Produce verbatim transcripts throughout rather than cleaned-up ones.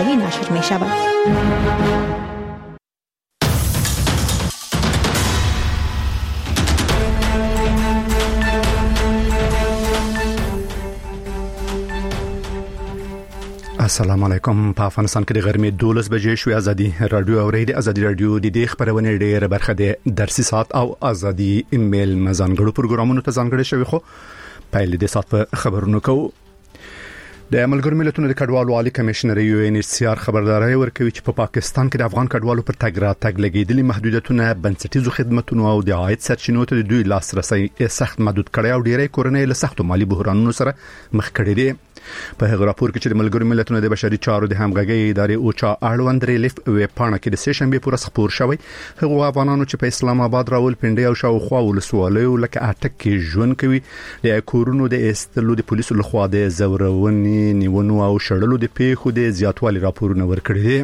نشر می شود. السلام علیکم. په افغانستان کې د غرمې دولس بجې شوې. ازادي رادیو او ریډي ازادي رادیو د دې خبرونه ډېر برخه ده درسي سات او ازادي ایمیل مزانګړو پروګرامونو ته ځانګړي شوی. خو پایله د سات په خبرونو کوو. د ملګرو ملتونو د کډوالو عالی کمشنر یو ان ایچ سی آر خبرداري ورکوي چې په پا پاکستان کې د افغان کډوالو پر تګ را تګ لګیدلي محدودیتونه بنسټیزو خدماتو او د عاید سرچینو ته د دوی لاسرسي سخت محدود کړي او ډیری کورنۍ له سختو مالی بحرانونو سره مخ کړي دي. په هغه راپور کې چې د ملګرو ملتونو د بشري چارو د همغږي ادارې او چا اړوند ریلیف ویب پاڼه کې د سه شنبه پر خبر شوی هغه افغانانو چې په اسلام آباد راول پنډي او شاوخوا ولسوالیو لکه اټک کې ژوند کوي د کورونو د استلو د پولیسو لخوا د زورونې نیونو او شړلو د پیښو د زیاتوالي راپورونه ورکړي دي.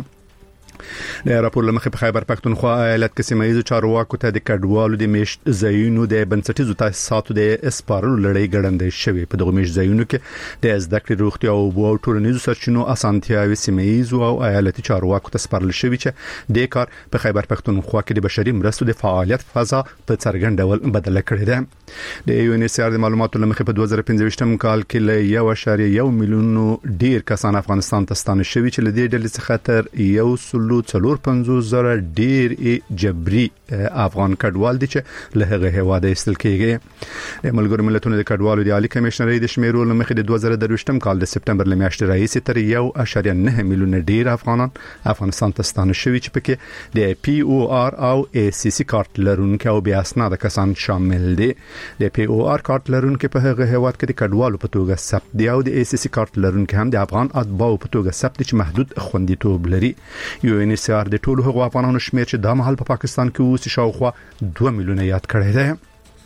د راپور لمخې په خیبر پښتونخوا ایالت کې سیمایي چارواکو ته د کډوالو د میشت زینو د بنسټیزو تاسیساتو د اسپارلو لړۍ ګړندې شوی. په دغه میشت زینو کې د زده کړې روغتیا او ټولنیزو سرچینو اسانتیاوي سیمایي او ایالتي چارواکو ته سپارل شوی چې د کار په خیبر پښتونخوا کې د بشري مرستو د فعالیت فضا په څرګند ډول بدله کړې ده. د یو ان ایچ سی آر د معلوماتو لمخې په دوه زره پنځه ویشت کال کې له یو اعشاریه یو میلیون ډیر کسان افغانستان ته ستانه شوي چې له دې ډلې څخه تر یو سلو څلور پنځوس زره ډیر جبري افغان کډوال دي چې له هغه هواده استل کېږي. د ملګرو ملتونو د کډوالو د عالی کمشنرۍ د شمیرو لمخې د دوه زره درویشت کال د سپتمبر لمیاشتې راهیسې تر یو اعشاریه نه میلیون ډیر افغانان افغانستان ته ستانه شوي چې پکې د پی او آر او ای سی سی کارت لرونکو او بیا اسناد کسان شامل دي. د پی او آر کارت لرونکو په هغه هواد کې د کډوالو په توګه ثبت دي او د ای سی سی کارت لرونکو هم د افغان اتباعو په توګه ثبت دي چې محدود خوندیتوب لري. یو ان ایچ سی آر د ټولو هغو افغانانو شمیر چې د مهال په پاکستان کې اوس شاوخوا دوه میلیونه یاد کړی دی.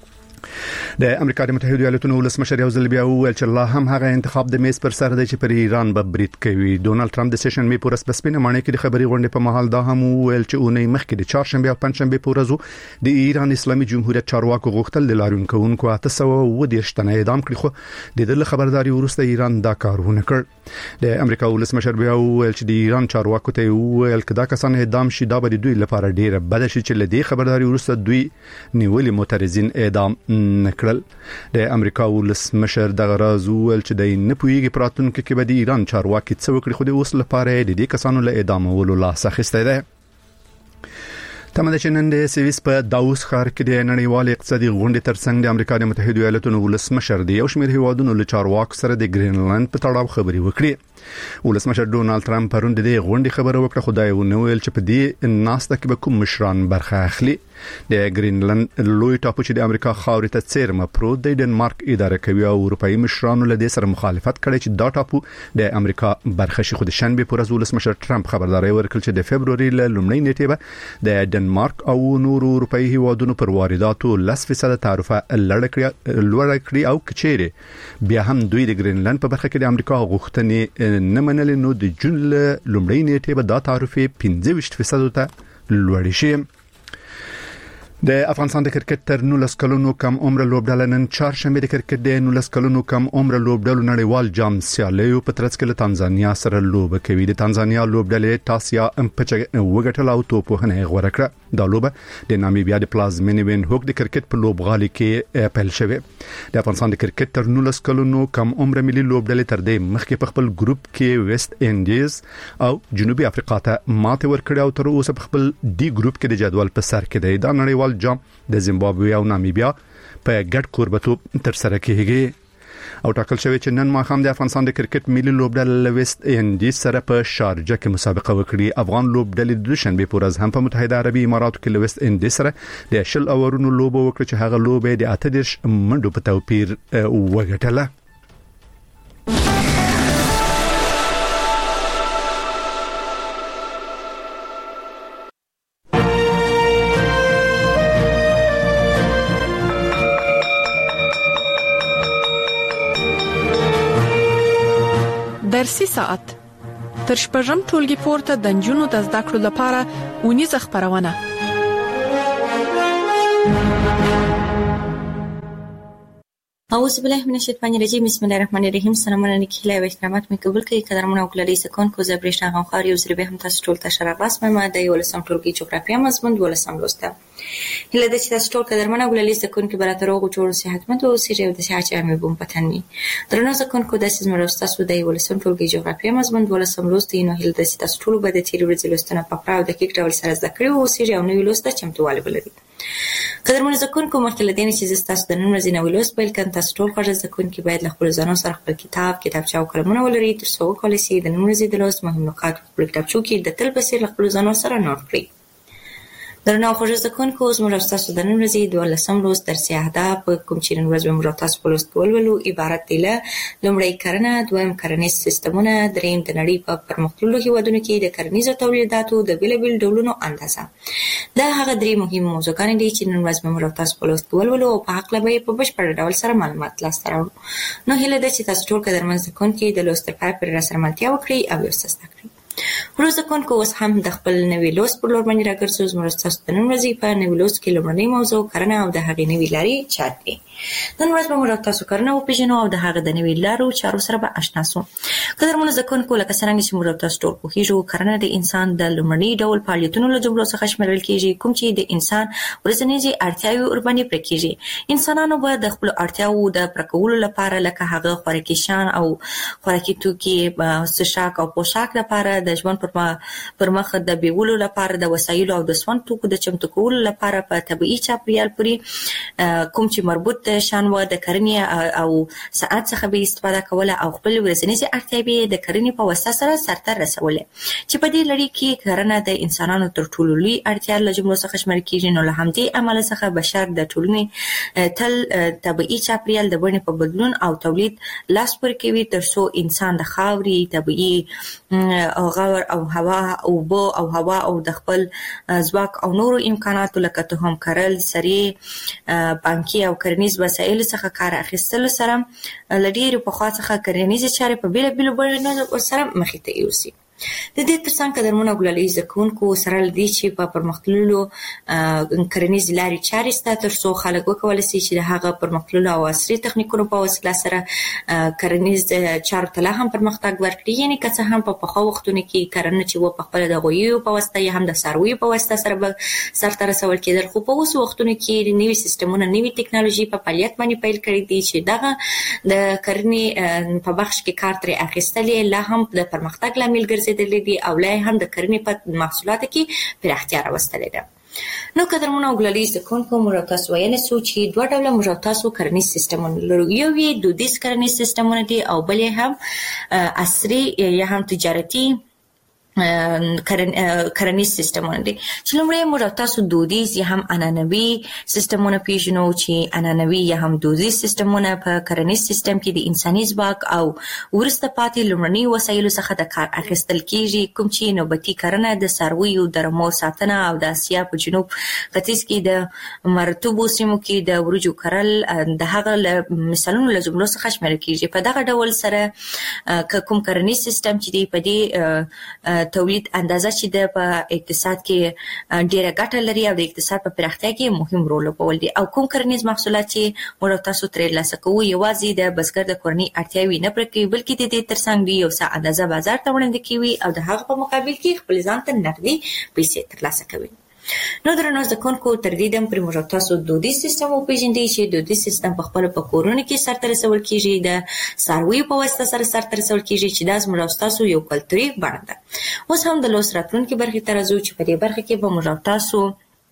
د امریکا د متحده ایالاتونو ولسمشر یو ځل بیا وویل چې الله هم هغه انتخاب د میز پر سر دی چې پر ایران به برید کوي. ډونالد ټرمپ د سیشن می پورس بسپینه معنی کې د خبري غونډې په محل دا هم وویل چې اونۍ مخکې د چهارشنبه او پنځشنبه پورزو د ایران اسلامي جمهوریت چارواکو غوښتل د لاریون کوونکو اته سوه و دېرش تنه اعدام کړي، خو د دې خبرداري وروسته ایران دا کارونه کړ. د امریکا ولسمشر بیا وویل چې د ایران چارواکو ته وویل چې دا کسان اعدام شي دا به دوی لپاره ډیره بد شي چې لدی خبرداري وروسته دوی نیولي معترضین اعدام نکړل. د امریکا ولسمشر دغه راز وویل چې د نه پویږي پراتونکو کې به د ایران چارواکي څه وکړي، خو د اوس لپاره د دې کسانو له اعدامولو لاس اخیستی دی. تمه ده چې نن د سویس په داوس ښار کې د نړیوال اقتصادي غونډې ترڅنګ د امریکا د متحده ایالاتونو ولسمشر د یو شمېر هیوادونو له چارواکو سره د ګرینلند په تړاو خبرې وکړي. ولسمشر ډونالد ټرمپ پرون د دې غونډې خبره وکړه، خدای ونه ویل چې په دې ناسته کې به کوم مشران برخه اخلي. د ګرینلند لوی ټاپو چې د امریکا خاورې ته څیرمه پروت دی ډنمارک اداره کوي او اروپאי مشرانو له دې سره مخالفت کړي چې دا ټاپو د امریکا برخه شي. خو د شنبه پر ورځ ولسمشر ټرمپ خبرداري ورکړه چې د فبرवरी له لومړۍ نیټې به د ډنمارک او نورو اروپאי هیوادونو پر وارداتو لس فیصد تعرفه لوړ کړي او کچېره بیا هم دوی د ګرینلند په برخه کې د امریکا غوښتنې نه منل، نو د جون له لومړۍ نیټې به دا تعرفه پنځه ویشت فیصد ته لوړ شي. د افغانستان د کرکټ تر نولس کلونو کم عمر لوبډله نن چهارشنبه د کرکټ د نولس کلونو کم عمر لوبډلو نړیوال جام سیالیو په ترڅ کې له تانزانیا سره لوبه کوي. د تانزانیا لوبډلې تاسیا امپچ وګټل او توپ وهنه غوړه کړه. دا لوبه د نامیبیا د پلازمینې وین هوک د کرکټ په لوبغالي کې پیل شوه. د افغانستان د کرکټ تر نولس کلونو کم عمر ملي لوبډلې تر دې مخکې په خپل ګروپ کې ویسټ انډیز او جنوبي افریقا ته ماته ورکړه او تر اوسه په خپل ډي ګروپ کې د جدول په سر کې دی. دا نړیوال جام د زیمبابوې او نامیبیا په ګډ کوربتوب تر سره کیږي او ټاکل شوی چې نن ماښام د افغانستان د کرکټ ملي لوبډله ویسټ انډیز سره په شارجه کې مسابقه وکړي. افغان لوبډلې د دوشنبه په ورځ هم په متحده عربي اماراتو کې ویسټ انډیز سره د شل اورونو لوبه وکړه چې هغه لوبه د اته دیرش منډو په توپیر وګټله. درسي ساعت تر شپږم ټولګي پورته د نجونو د زده کړو لپاره اونیزه خبرونه. اعوذ بالله من الشیطان الرجیم بسم الله الرحمن الرحیم. سلام علیکم و احترامات می قبول کړئ قدرمن او کلالي سکون کو زبرشنا غوخار یو زری به هم تاسو ټول ته شراباس مې د یو لسم ټولګي جغرافیه مضمون ولسم لوسته. هله د چې تاسو ټول قدرمن او کلالي سکون کې براتر او جوړ صحتمند او سیری او د صحت مې بوم پتنی. درنو سکون کو د سیمه راستاسو د یو لسم ټولګي جغرافیه مضمون ولسم لوسته نو هله د چې تاسو ټول به د تیر ورځې لوستنه په پراو د کیک ډول سره زده کړو او سیری او نو لوسته چمتواله بلدي. قدرمن زکون کو مخکې لدین چې تاسو د نن ورځې نو لوست پیل کړئ تاسو ټول خو زکون کې باید له خپل ځانو سره خپل کتاب کتابچه او قلمونه ولرئ تر څو کولای شئ د نن ورځې د لوست مهم نکات په کتابچو کې د تل په څیر خپل ځانو سره نوٹ کړئ. درنو خو زکون کو زموږ تاسو د نن ورځې د ولسم لوست درسي اهداف کوم چې نن ورځ موږ تاسو په لوست ولولو عبارت دي له لومړی کرنه، دویم کرنیز سیستمونه، دریم د نړۍ په پرمختللو هیوادونو کې د کرنیزو تولیداتو د بیلابیل ډولونو اندازه. دا هغه درې مهم موضوعګان دي چې نن ورځ موږ تاسو په لوست ولولو او په حق لبه په بشپړ ډول سره معلومات لاسته راوړو. نو هیله ده چې تاسو ټول قدرمن زکون کې د لوست لپاره پر راسره ملتیا وکړئ او یو څه زده کړئ. روز زکون کو اوس هم د خپل نوې لوست پر لور باندې راګرځو. زموږ تاسو د نن ورځې په نوې لوست کې لومړنۍ موضوع کرنه او د هغې نوې لارې چارې دي. نن ورځ به موږ تاسو کرنه وپېژنو او د هغه د نوې لارو چارو سره به اشنا سو. قدرمنو زکون کو لکه څنګه چې موږ تاسو ټول پوهیږو کرنه د انسان د لومړني ډول فعالیتونو له جملو څخه شمیرل کیږي کوم چې د انسان ورځنیزې اړتیاوې ورباندې پوره کیږي. انسانانو به د خپل اړتیاوو د پوره کولو لپاره لکه هغه خوراکي شیان او خوراکي توکي، څښاک او پوشاک لپاره د ژوند پر پر مخ د بیولو لپاره د وسایلو او د سون توکو د چمتو کولو لپاره په طبيعي چاپیریال پورې کوم چې مربوط شان و د کرنې او صنعت څخه به استفاده کوله او خپل ورځنیزې اړتیاوې د کرنې په واسطه سره سرته رسولې چې په دې لړۍ کې کرنه د انسانانو تر ټولو لوی اړتیا له جملو څخه شمېرل کیږي. نو له همدې عمل څخه بشر د ټولنې تل طبيعي چاپیریال د بڼې په بدلون او تولید لاس پورې کوي ترڅو انسان د خاورې طبيعي غور او هوا او بو او هوا او د خپل ځواک او نورو امکاناتو لکه تخم کرل، سرې، بانکي او کرنیز وسایل څخه کار اخیستل سره لډیر په خاصه څخه کرنیز چارې په بیل بیل بڼو سره مخې ته یوسي. د دې ترڅنګ قدرمنو ګلالي زکونکو سره لدی چې په پرمختللو کرنیز لارې چارې ستاسو ترڅو خلک وکولای شي چې د هغه پرمختللو او عصري تخنیکونو په وسیله سره کرنیز چارو ته هم پرمختګ ورکړي. یعنی که څه هم په پخوا وختونو کې کرنه چې و په خپل د غویو په واسطه یا هم د څارویو په واسطه سره به سرته رسول کېدل، خو په اوس وختونو کې نوي سیستمونه نوي ټکنالوژي په فعالیت باندې پیل کړي دي چې دغه د کرنې په بخش کې کار ترې اخیستلې لا هم د پرمختګ لامل ګرځي دي او لا هم د کرنې په محصولاتو کې پراختیا راوستلې ده. نو قدرمنو ګلالي زکونکو موږ تاسو ویل سو چې دوه ډوله موږ تاسو کرنیز سیستمونه لرو. یو یې دودیز کرنیز سیستمونه دي او بل هم عصري یا هم تجارتي کرن کرنیز سیستمونه دي. چې لومړی موږ تاسو دودیز یا هم عنعنوي سیستمونه پیژنو چې عنعنوي یا هم دودیز سیستمونه په کرنیز سیستم کې د انساني ځواک او ورسته پاتې لومړني وسایلو څخه د کار اخیستل کیږي کوم چې نوبتي کرنه د څارویو د رمو ساتنه او د اسیا په جنوب ختیځ کې د مرطوبو سیمو کې د ورجو کرل د هغه مثالونو له جملو څخه شمیرل کیږي. په دغه ډول سره کوم کرنیز سیستم چې دی په دې تولید اندازه چې د په اقتصاد کې ډیره ګټه لري او د اقتصاد په پراختیا کې مهم رول لوبول دي. او کوم کرنیز محصولات چې موږ تاسو ترې لاسه کوو یوازې د بزګر د کورنۍ اړتیاوې نه پوره کوي بلکې د دې ترڅنګ دی یو څه اندازه بازار ته وړاندې کوي او د هغه په مقابل کې خپل ځان ته نقدي پیسې ترلاسه کوي. نو درنو زکونکو تر دې دم پر موږ تاسو دودیز سیستم وپېژندئ چې دودیز سیستم په خپل په کورونو کې سرته رسول کیږي د څارویو په واسطه سره سرته رسول کیږي چې دا زموږ تاسو یو کلتوري بڼه ده. اوس هم د لوست راتلونکي برخې ته راځو چې په دې برخه کې به موږ تاسو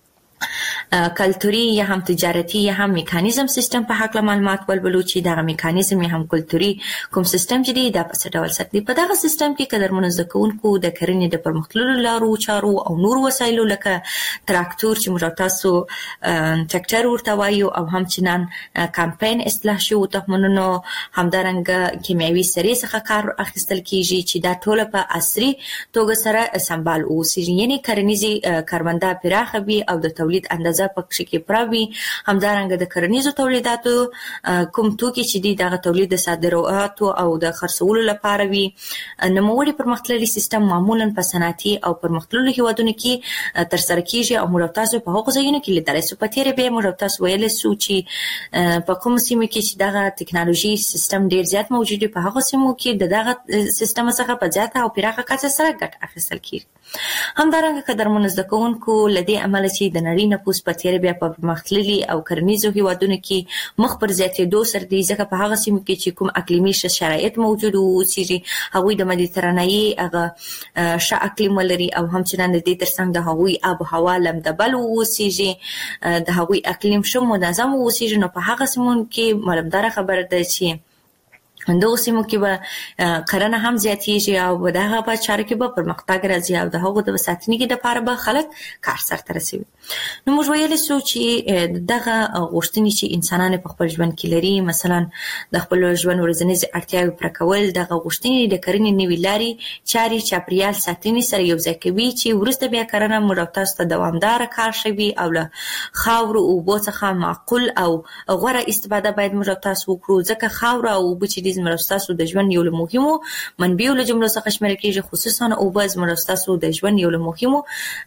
کلتوري یا هم تجارتي یا هم میکانیزم سیستم په حق معلومات ولولو چې دا میکانیزم یا هم کلتوري کوم سیستم چې دی دا په څه ډول ساتي. په دغه سیستم کې قدرمنو زکونکو د کرنې د پرمختللو لارو چارو او نور وسایلو لکه تراکتور چې موږ تاسو ټریکټر ورته وایو او هم چنان کمپاین اصلاح شو تخمونونو همدارنګه کیمیاوي سرې څخه کار اخیستل کیږي چې دا ټول په عصري توګه سره سمبال اوسي. یعنی کرنیزي کاربنده پراخه وي او د تولید اندازه اندازه پکې کې پراوي. همدارنګه د کرنیزو تولیداتو کوم توکي چې دي دغه تولید د صادراتو او د خرڅولو لپاره وي. نوموړي پرمختللي سیستم معمولا په صنعتي او پرمختللو هیوادونو کې تر سره کیږي او موږ تاسو په هغو ځایونو کې لیدلی سو. په تیرې بیا موږ تاسو ویلی سو چې په کوم سیمو کې چې دغه ټکنالوژي سیستم ډیر زیات موجود دی په هغو سیمو کې د دغه سیستم څخه په زیاته او پراخه کچه سره ګټه اخیستل کیږي. همدارنګه قدرمنو زده کوونکو له دې امله چې د نړۍ نفوس په تیرې بیا په پرمختللي او کرنیزو هیوادونو کې مخ پر زیاتېدو سره دی، ځکه په هغه سیمو کې چې کوم اقلیمي شرایط موجود اوسېږي هغوی د مدیترانه‌ایي هغه ښه اقلیم ولري او همچنان د دې ترڅنګ د هغوی آب و هوا لمدبل اوسېږي، د هغوی اقلیم ښه منظم اوسېږي. نو په هغه سیمو کې معلومداره خبره ده چې دغه سیمو کې به کرنه هم زیاتېږي او دغه په چارو کې به پرمختګ راځي او د هغو د ساتنې لپاره به خلک کار سرته رسوي. نو موږ ویلی سو چې دغه غوښتنې چې انسانان په خپل ژوند کې لري، مثلا د خپل ژوند ورځنیزې اړتیاوې پوره کول، دغه غوښتنې د کرنې نوې لارې چارې چاپریال ساتنې سره یو ځای کوي چې وروسته بیا کرنه موږ تاسو ته دوامداره کار شوي او له خاورو او اوبو څخه معقول او غوره استفاده باید موږ تاسو وکړو، ځکه خاوره او اوبه چې دي زموږ ستاسو د ژوند یو له مهمو منبعو له جملو څخه شمیرل کېږي، خصوصا اوبه زموږ ستاسو د ژوند یو له مهمو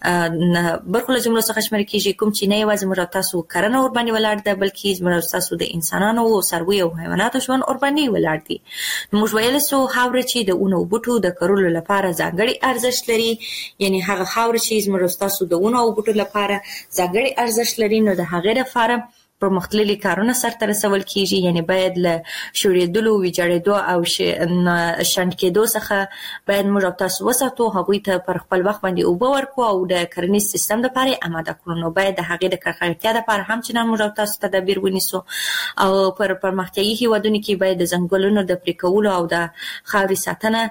برخو له جملو څخه شمیرل کېږي، کوم چې نه یوازې موږ تاسو کرنه ورباندې ولاړ ده بلکې زموږ ستاسو د انسانانو او څارویو او حیواناتو ژوند ورباندې ولاړ دي. موږ ویلی سو خاوره چې د ونو او بوټو د کرلو لپاره ځانګړی ارزښت لري، یعنی هغه خاوره چې زموږ ستاسو د ونو او بوټو لپاره ځانګړی ارزښت لري، نو د هغې لپاره پرمختللي کارونه سرته رسول کیږي. یعنی باید له شوړېدلو، ویجاړېدو او شنډ کېدو څخه باید موږ تاسو وساتو، هغوی ته پر خپل وخت باندې اوبه ورکړو او د کرنیز سیستم لپاره آماده کړو. نو باید د هغې د ککړتیا لپاره هم چې موږ تاسو تدابیر ونیسو او پر پرمختیایي هیوادونو کې باید د ځنګلونو د پرې کولو او د خاورې ساتنه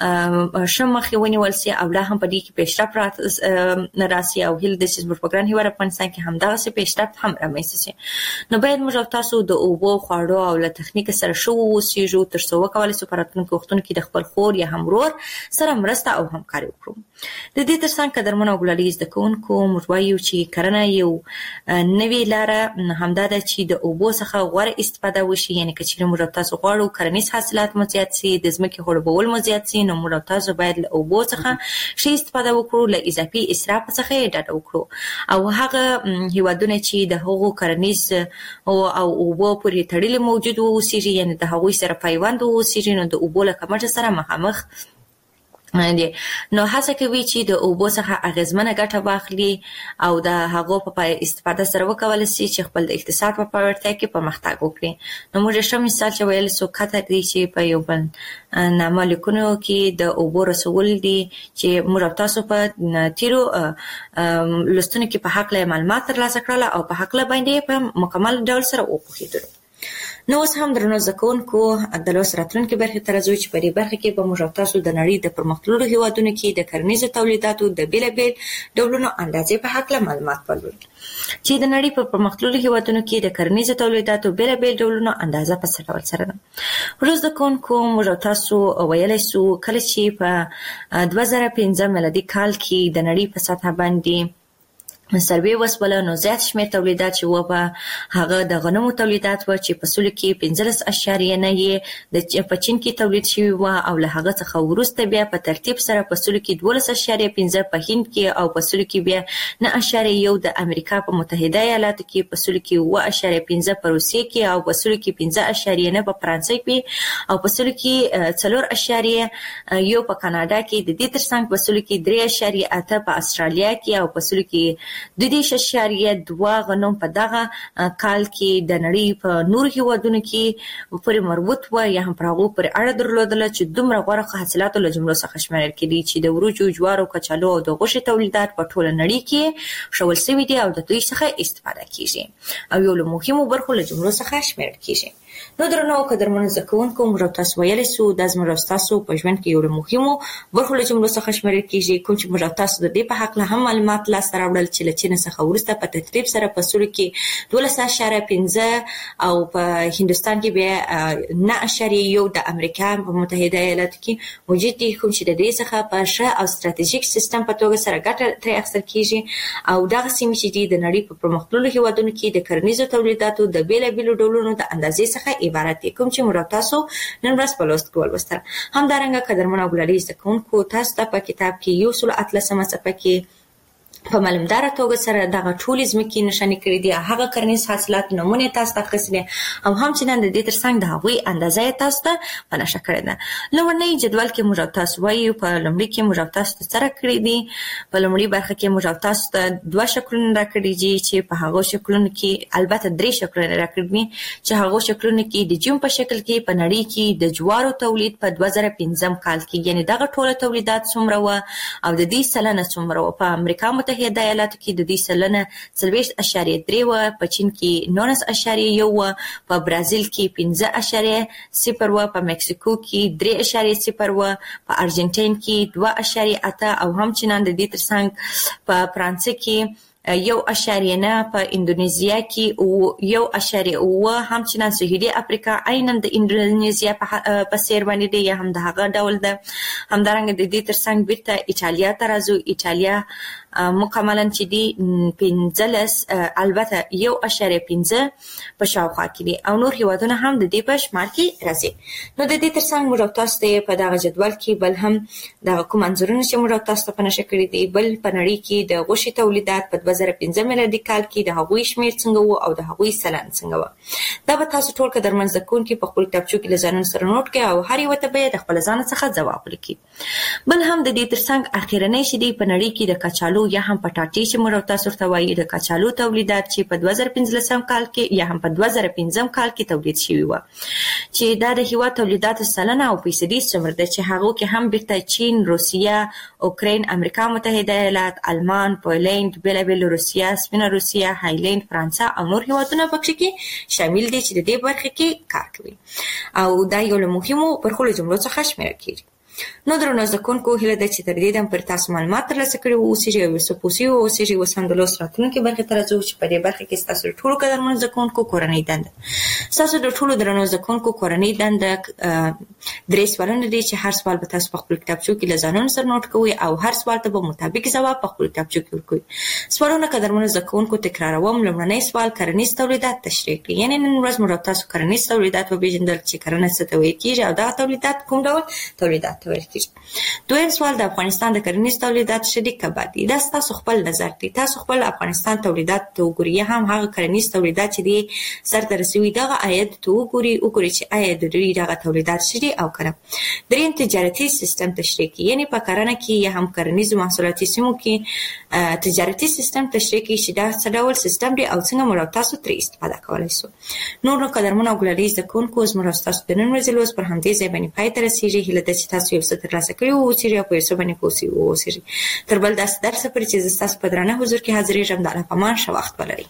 ښه مخې ونیول سي او لا هم په دې کې پیشرفت راسي او هیله ده چې زموږ په ګران هیواد افغانستان کې همدغسې پیشرفت هم رامنځته سي. نو باید موږ تاسو د اوبو، خواړو او له تخنیک سره ښه واوسېږو تر څو وکولی سو په راتلونکو وختونو کې د خپل خور یا هم ورور سره مرسته او همکاري وکړو. د دې ترڅنګ قدرمنو او ګلالي زده کوونکو موږ وایو چې کرنه یو نوې لاره همدا ده چې د اوبو څخه غوره استفاده وشي. یعنې که چېرې موږ تاسو غواړو کرنیز حاصلات مو زیات سي، د ځمکې خړوبول مو زیات سي، نو موږ تاسو باید له اوبو څخه ښه استفاده وکړو، له اضافي اسراف څخه یې ډډه وکړو. او هغه هیوادونه چې د هغو کرنیز او او اوبو پورې تړلي موجود اوسېږي، یعنې د هغوی سره پیوند اوسېږي، نو د اوبو له کمښت سره مخامخ دي. نو هڅه کوي چې د اوبو څخه اغیزمنه ګټه واخلي او د هغو په استفاده سره وکولی سي چې خپل د اقتصاد په پیاوړتیا کې پرمختګ وکړي. نو موږ ښه مثال چې ویلی سو قطر دی چې په یو بل نامه لیکونو کې د اوبو رسول دي چې موږ تاسو په تیرو لوستونو کې په هکله معلومات ترلاسه کړل او په هکله باندې په مکمل ډول سره وپوهېدلو. نو اوس هم درنو زده کوونکو د لوست راتلونکې برخې ته راځو چې په دې برخه کې به موږ تاسو د نړۍ د پرمختللو هیوادونو کې د کرنیزو تولیداتو د بېلابېل ډولونو اندازې په هکله معلومات ولولو. چې د نړۍ په پرمختللو هیوادونو کې د کرنیزو تولیداتو بېلابېل ډولونو اندازه په څه ډول سره ده. ورو زده کوونکو موږ تاسو ویلی سو کله چې په دوه زره پنځه میلادي کال کې د نړۍ په سطحه باندې سروې وسوله، نو زیات شمېر تولیدات چې وه په هغه د غنمو تولیدات وه چې په سلو کې پنځلس اشاریه نه یې په چین کې تولید شوي وه او له هغه څخه وروسته بیا په ترتیب سره په سلو کې دولس اشاریه پنځه په هند کې او په سلو کې بیا نه اشاریه یو د امریکا په متحده ایالاتو کې، په سلو کې اووه اشاریه پنځه په روسیې کې او په سلو کې پنځه اشاریه نه په فرانسې کې او په سلو کې څلور اشاریه یو په کاناډا کې، د دې ترڅنګ په سلو کې درې اشاریه اته په استرالیا کې او په سلو کې د دې اشاریه دوه غنم په دغه کال کې د نړۍ په نورو هیوادونو کې پورې مربوط و یا هم پر هغو پورې اړه درلودله چې دومره غوره حاصلاتو له جملو څخه شمیرل کېدي چې د وریجو، جوارو، کچالو او د غوښې تولیدات په ټوله نړۍ کې ښوول سوي دي او د دوی څخه استفاده کېږي او یو له مهمو برخو له جملو څخه شمیرل کېږي. نو درنو قدرمنو زکونکو موږ تاسو ویلې سو د زموږ تاسو په ژوند کې یو مهمو برخه له جملو څخه شمېرل کیږي کوم چې موږ تاسو د دې په حق له هم معلومات لاس راوړل چې له چین څخه ورسته په ترتیب سره په سوري کې دولس اشاریه پنځه او په هندستان کې به نه اشاریه یو د امریکا په متحده ایالاتو کې موجود دي کوم چې د دې څخه په ښه او ستراتیژیک سیستم په توګه سره ګټه ترې اخیستل کیږي او دغه سیمې چې د نړۍ په پرمختللو هیوادونو کې د کرنیزو تولیداتو د بیلابیلو ډولونو د اندازې څخه عبارت دي کوم چې موږ تاسو نن ورځ په لوست کې ولوستل. همدارنګه قدرمنو ګلالي زکونکو تاسو ته په کتاب کې یو سل اتلسمه صفحه کې په معلومدار توګه سره دغه ټول ځمکې نشانه کړې دي هغه کرنیز حاصلات نمونه تاسو ته خسنه او هم چې نن د دې ترڅنګ د هغوی اندازې تاسو ته په نشه کړې ده. لومړنی جدول کې موږ تاسو وایو په لومړي کې موږ تاسو ته سره کړې دي په لومړي برخه کې موږ تاسو ته دوه شکلونه راکړي دي چې په هغه شکلونو کې البته درې شکلونه راکړي دي چې هغه شکلونه کې د جون په شکل کې په نړۍ کې د جوارو تولید په دوه زره پنځم کال کې یعنی دغه ټول تولیدات څومره و او د دې سلنه څومره و په امریکا متحده ایالاتو کې د دې سلنه څلوېښت اشاریه درې و په چین کې نولس اشاریه یو و په برازیل کې پنځه اشاریه صفر و په مکسیکو کې درې اشاریه صفر و په ارجنټاین کې دوه اشاریه اته او هم چنان د دې ترڅنګ په فرانسې کې یو اشاریه نه په اندونیزیا کې او یو اشاریه او هم چنان سویلي افریقا عیناً د اندونیزیا په څیر باندې دی یا هم د هغه ډول ده. همدارنګه د دې ترڅنګ بیرته ایتالیا ته راځو. ایتالیا مکملاً چې دی پنځلس البته یو اشاریه پنځه په شاوخوا کې دي او نور هیوادونه هم د دې په شمار کې راځي. نو د دې ترڅنګ موږ تاسو ته په دغه جدول کې بل هم د کوم انځورونه چې موږ تاسو ته په نشه کړی دي بل په نړۍ کې د غوښې تولیدات په دوه زره پنځه میلادي کال کې د هغوی شمیر څنګه وو او د هغوی سلن څنګه وو. دا به تاسو ټول قدرمن زکونکي په خپل کتابچو کې لزانون سره نوٹ کړئ او هر یو ته به د خپل ځان څخه ځواب ولیکئ. بل هم د دې ترڅنګ اخیرنۍ شې دی په نړۍ کې د کچالو یا هم پټاټې چې موږ تاسو ته وایي د کچالو تولیدات چې په دوه زره پنځلسم کال کې یا هم په دوه زره پنځم کال کې تولید شوی و چې دا د هیواد تولیدات سلنه او فیصدي څومره ده چې هغه کې هم بیرته چین، روسیه، اوکراین، امریکا متحده ایالات، آلمان، پولند، بیلابیل روسیه، سپینه روسیه، هایلند، فرانسه او نور هیوادونه پکې کې شامل دي چې د دې برخه کې کار کوي او دا یو له مهمو برخو له جملو څخه شمیرل کیږي. نو درنو زکونکو هیله ده چې تر دې دم پر تاسو معلومات ترلاسه کړي وو چې یو څه پوسی وو چې یو سم د لوست راتلونکي برخه ته راځو چې په دې برخه کې تاسو ټول قدرمن زکونکو کورنۍ دنده تاسو د ټول درنو زکونکو کورنۍ دنده درې سوالونه دي چې هر سوال به تاسو په خپل کتابچو کې لزانون سره نوٹ کوئ او هر سوال ته به مطابق ځواب په خپل کتابچو کې ورکوئ. سوالونه قدرمن زکونکو تکراروم. لومړنی سوال کرنیز تولیدات تشریح کړئ یعنی نن ورځ موږ تاسو کرنیز تولیدات وبېژندل چې کرنه څه ته وایي کیږي او دا تولیدات کوم ډول تولیدات ویل کیږي. دویم سوال د افغانستان د کرنیز تولیدات شدید کبا دي. دا تاسو خپل نظر دی. تاسو خپل افغانستان تولیدات ته وګورئ هم هغه کرنیز تولیدات چې دي سرته رسوي دغه عاید ته وګورئ وګورئ چې آیا د دوی دغه تولیدات شدي او کنه. دریم تجارتي سیستم تشریح کړئ یعنی په کرنه کې یا هم کرنیز محصولاتي سیمو کې تجارتي سیستم تشریح کړئ چې دا څه ډول سیستم دی او څنګه موږ تاسو ترې استفاده کولای شو. نور نو قدرمنو ګلالي زکونکو زموږ تاسو د نن ورځې لوست پر همدې ځای باندې پای ته رسیږي. هیله ده چې تاسو یو څه ترلاسه کړی وو چې په یوه باندې کوسي وو چې تر بل داس درس پر چې تاسو په درنه حضور کې حاضرېږم. د الله پامان ښه وخت ولرئ.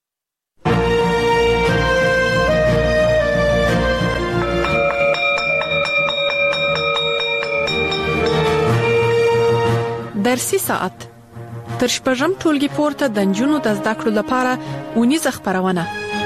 درسي ساعت تر شپږم ټولګي پورته د نجونو د زده کړو لپاره اونیزه خبرونه.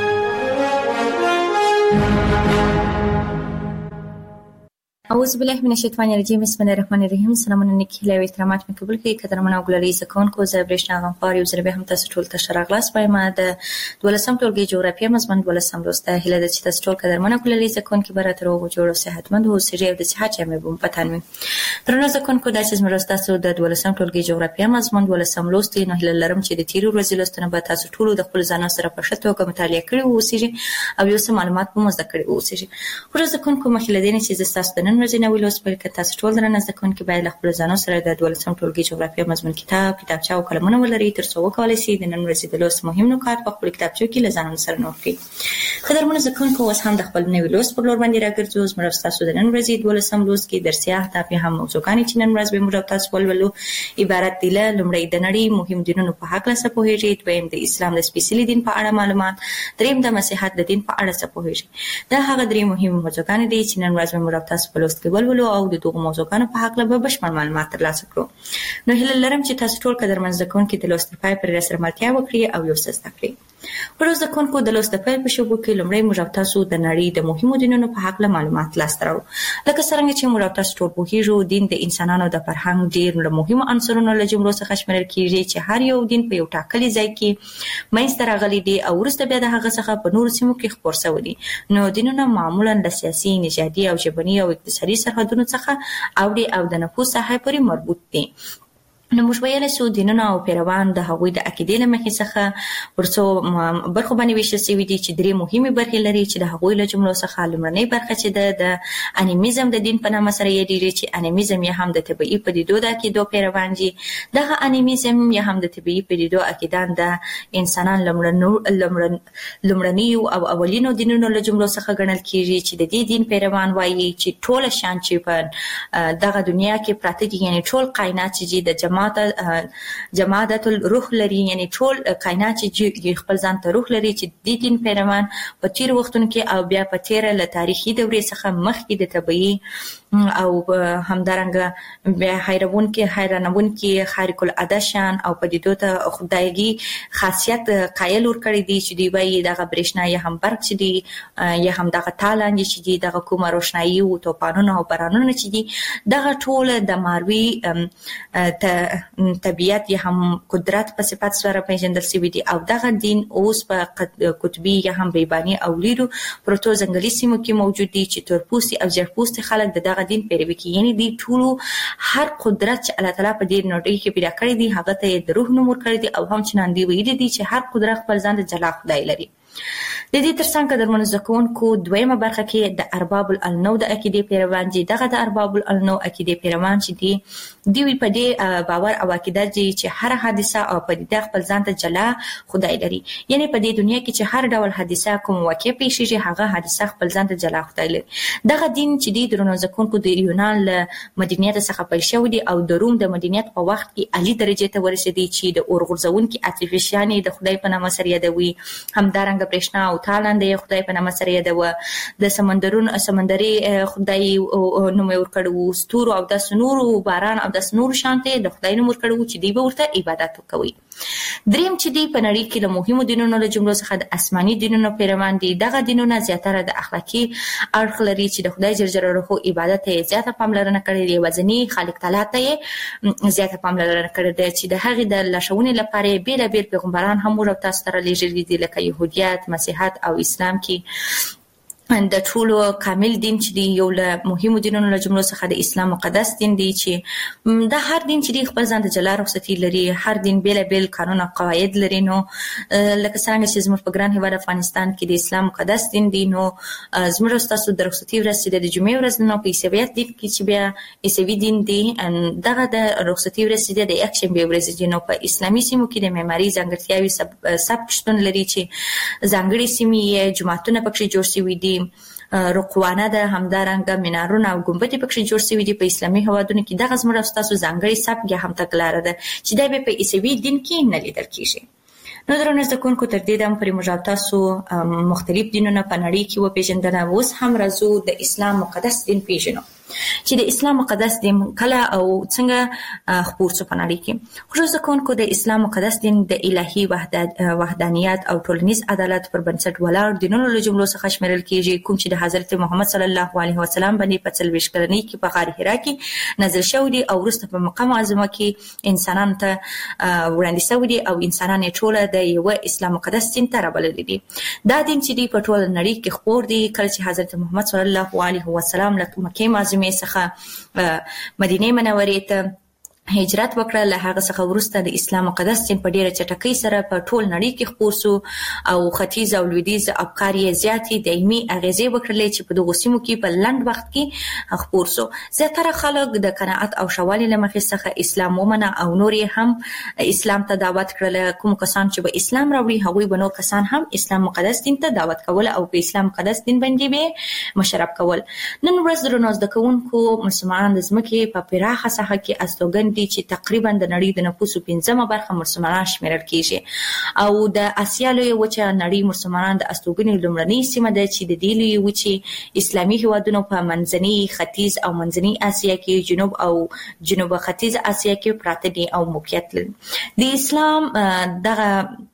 اعوذ بالله من الشیطان الرجیم. بسم الله الرحمن الرحیم. سلامونه نیکی له احترامات مې قبول کړئ. قدرمنو ګلالي زکونکو زه برېښنا غنخوار یو ځل به هم تاسو ټول ته ښه راغلاست وایم. د دولسم ټولګي جغرافیه مضمون دولسم لوست ده. هیله ده چې تاسو ټول قدرمنو ګلالي زکونکو به راته روغ جوړ او صحتمند اوسئ او د صحت جامې به مو په تن وي. درنو زکونکو دا چې زموږ تاسو د دولسم ټولګي جغرافیه مضمون دولسم لوست نه هیله لرم چې د تیرو ورځې لوستنه به تاسو ټول د خپل ځان سره په ښه توګه مطالعه کړئ اوسئ او یو څه معلومات مو زده کړئ اوسئ. خو زکونکو مخکې له دې چې تاسو د نن ورځې نوې لوست پیل کړ. تاسو ټول درنه زده کوونکي باید خپل ځانو سره د دولسم ټولګي جغرافیه مضمون کتاب، کتابچه او قلمونه ولرئ ترڅو وکولای شئ د نن ورځې د لوست مهم نکات په خپل کتابچو کې له ځان سره نوٹ کړئ. قدرمنو زده کوونکو، اوس هم د خپل نوې لوست پر لور باندې راګرځو. زموږ تاسو د نن ورځې دولسم لوست کې درسي اهداف هم موضوعګانې چې نن ورځ به موږ تاسو ولولو عبارت دي له لومړی د نړۍ مهم دینونو په حق له څه پوهیږئ، دویم د اسلام د سپېڅلي دین په اړه معلومات، دریم د مسیحیت د دین په اړه څه پوهیږئ. دا هغه درې مهمه موضوعګانې دي چې نن ورځ به موږ تاسو په لوست کې ولولو او د دغو موضوعګانو په حق له به بشپړ معلومات ترلاسه کړو. نو هیله لرم چې تاسو ټول قدرمن زده کوونکي د لوست پای پر سره ملتیا وکړي او یو څه زده کړئ. پر زده کوونکو د لوست پیل په شوبو کې لومړی موږ تاسو د نړۍ د مهمو دینونو په حق له معلومات لاسته راوړو. لکه څنګه چې موږ تاسو ټول پوهیږو، دین د انسانانو د فرهنګ ډېر له مهمو عنصرونو له جملو څخه شمیرل کیږي چې هر یو دین په یو ټاکلي ځای کې منځته راغلي دي او وروسته بیا د هغه څخه په نورو سیمو کې خپور شوي دي. نو دینونه معمولا له سیاسي، نژادي او ژبني او اقتصادي سرحدونو څخه اوړي او د نفوذ ساحې پورې مربوط دي. نو موږ ویلی شو دینونه او پیروان د هغوی د عقیدې له مخې څخه پر څو برخو باندې ویشل شوي دي چې درې مهمې برخې لري چې د هغوی له جملو څخه لومړنۍ برخه چې ده د انیمیزم د دین په نامه سره یادېږي چې انیمیزم یا هم د طبیعي پدیدو د عقیدو پیروان دي. دغه انیمیزم یا هم د طبیعي پدیدو عقیدان د انسانان لومړنیو او اولینو دینونو له جملو څخه ګڼل کېږي چې د دې دین پیروان وایي چې ټوله شیان چې په دغه دنیا کې پراته دي، یعنې ټول کائنات چې د جماعت جماعت الروح لري، یعنی ټول کائنات چې خپل ځان ته روح لري، چې د دین پیروان په تیر وختونو کې او بیا په تیر له تاریخي دورې څخه مخکې د طبيعي او همدارنګه بیا حیرانونکي حیرانونکي خارق العاده شان او پدیدو ته خدایګي خاصیت قایل ور کړی دي چې دی وایي دغه برېښنا یا هم برق چې دی یا هم دغه تالان چې دی دغه کومه روشنايي او توپانونه او بارانونه چې دی دغه ټول د ماروي طبيعت یا هم قدرت په صفات سره پیژندل شوی دي او دغه دین اوس په قطبي یا هم بیبانی او لیرو پروتو ځنګلي سیمو کې موجود دي چې تورپوستي او ژیړپوستي خلک د دغه دین پیروي کوي. یعنی دی ټول هر قدرت چې الله تعالی په دې نړۍ کې پیدا کړی دی هغه ته د روح نوم ورکړی دی او هم چې نن دی ویلي دي چې هر قدرت خپل ځان د جلا خدای لري. د دې ترڅنګ قدرمنو زده کوونکو دویمه برخه کې د ارباب العنو د عقیدې پیروان دي. دغه د ارباب العنو عقیدې پیروان چې دي دوی په دې باور او عقیده دي چې هر حادثه او پدیده خپل ځان ته جلا خدای لري. یعنی په دې دنیا کې چې هر ډول حادثه کوم واقع پیښیږي هغه حادثه خپل ځان ته جلا خدای لري. دغه دین چې دی درنو زده کوونکو د یونان له مدنیت څخه پیل شوی دی او د روم د مدنیت په وخت کې عالی درجه ته ورسېدی چې د اورغورځونکي عاطفیشانې د خدای په نامه سره یادوي. همدارنګه برېښنا او تالان د خدای په نامه سره یادوي. د سمندرونو سمندري خدای نوم ورکړو، ستورو او د سنورو باران او د سنور شانته د خدای نوم ورکړو چې دی به ورته عبادت کوي. دریم چې دی په نړۍ کې له مهمو دینونو له جملو څخه د آسماني دینونو پیروان دي. دغه دینونه زیاتره د اخلاقی اړخ لري چې د خدای جل جلاله عبادت یې زیاته پاملرنه کړې دی، وزنی خالق تعالی ته زیاته پاملرنه کړې ده چې د هغې د لاشونې لپاره بیل بیل پیغمبران هم ور تاسو سره لېږلي دي لکه يهودیت، مسیحیت او اسلام کې د ټولو کامل دین چې دی یو له مهمو دینونو له جملو څخه د اسلام مقدس دین دی چې د هر دین چې دی خپل ځان ته جلا رخصتي لري. هر دین بیل بیل قانون او قواعد لري. نو لکه څنګه چې زموږ په ګران هیواد افغانستان کې د اسلام مقدس دین دی، نو زموږ تاسو د رخصتي ورځ د جمعې ورځ نو په عیسویت دین کې چې بیا عیسوي دین دی دغه د رخصتي ورځ د یک شنبه ورځ دی. نو په اسلامي سیمو کې د معماري ځانګړتیاوې سب شتون لري چې ځانګړي سیمې جماعتونه پکې جوړ شوي دي، رقوانه ده، همدارنګه منارونه او ګمبدې پکې جوړ شوي دي. په اسلامي هوادونو کې دغه زموږ تاسو ځانګړي سبک یا هم تګلاره ده چې دا به په عیسوي دین کې نه لیدل کیږي. نو درنو زده کوونکو تر دې دم پورې موږ تاسو مختلف دینونه په نړۍ کې وپېژندل. اوس هم راځو د اسلام مقدس دین پیژنو چې د اسلام مقدس دین کله او څنګه خپور شو په نړۍ کې. خو زده کوونکو د اسلام مقدس دین د الهي وحدانیت او ټولنیز عدالت پر بنسټ ولاړ دینونو له جملو څخه شمیرل کیږي، کوم چې د حضرت محمد صلی الله علیه وسلم باندې په څلوېښت کلنۍ کې په غار حرا کې نازل شوی دی او وروسته په مقام معظمه کې انسانانو ته وړاندې شوی دی او انسانان یې ټول د یو اسلام مقدس دین ته رابللي دي. دا دین چې دی په ټول نړۍ کې خپور دی کله چې حضرت محمد صلی الله علیه وسلم له مکې معظمه څخه مدینه منورې ته هجرت وکړه. له هغه څخه وروسته د اسلام مقدس دین په ډیره چټکۍ سره په ټول نړۍ کې خپور شو او ختیځ او لویدیځ افکار یې زیاتې دایمي اغیزې وکړلې چې په دغو سیمو کې په لنډ وخت کې خپور شو. زیاتره خلک د قناعت او شوالي له مخې څخه اسلام ومنه او نور یې هم اسلام ته دعوت کړل. کوم کسان چې به اسلام راوړي هغوی به نور کسان هم اسلام مقدس دین ته دعوت کول او په اسلام مقدس دین باندې به مشرف کول. نن ورځ درنو زده کوونکو مسلمانان د ځمکې په پراخه ساحه کې استوګن دي چې تقریبا د نړۍ د نفوسو پنځمه برخه مسلمانان شمیرل کیږي او د اسیا لوی وچه نړۍ مسلمانان د استوګنې لومړنۍ سیمه ده چې د دې لوی وچې اسلامي هیوادونو په منځني ختیځ او منځني اسیا کې جنوب او جنوب ختیځ اسیا کې پراته دي او موقعیت لري. د اسلام دغه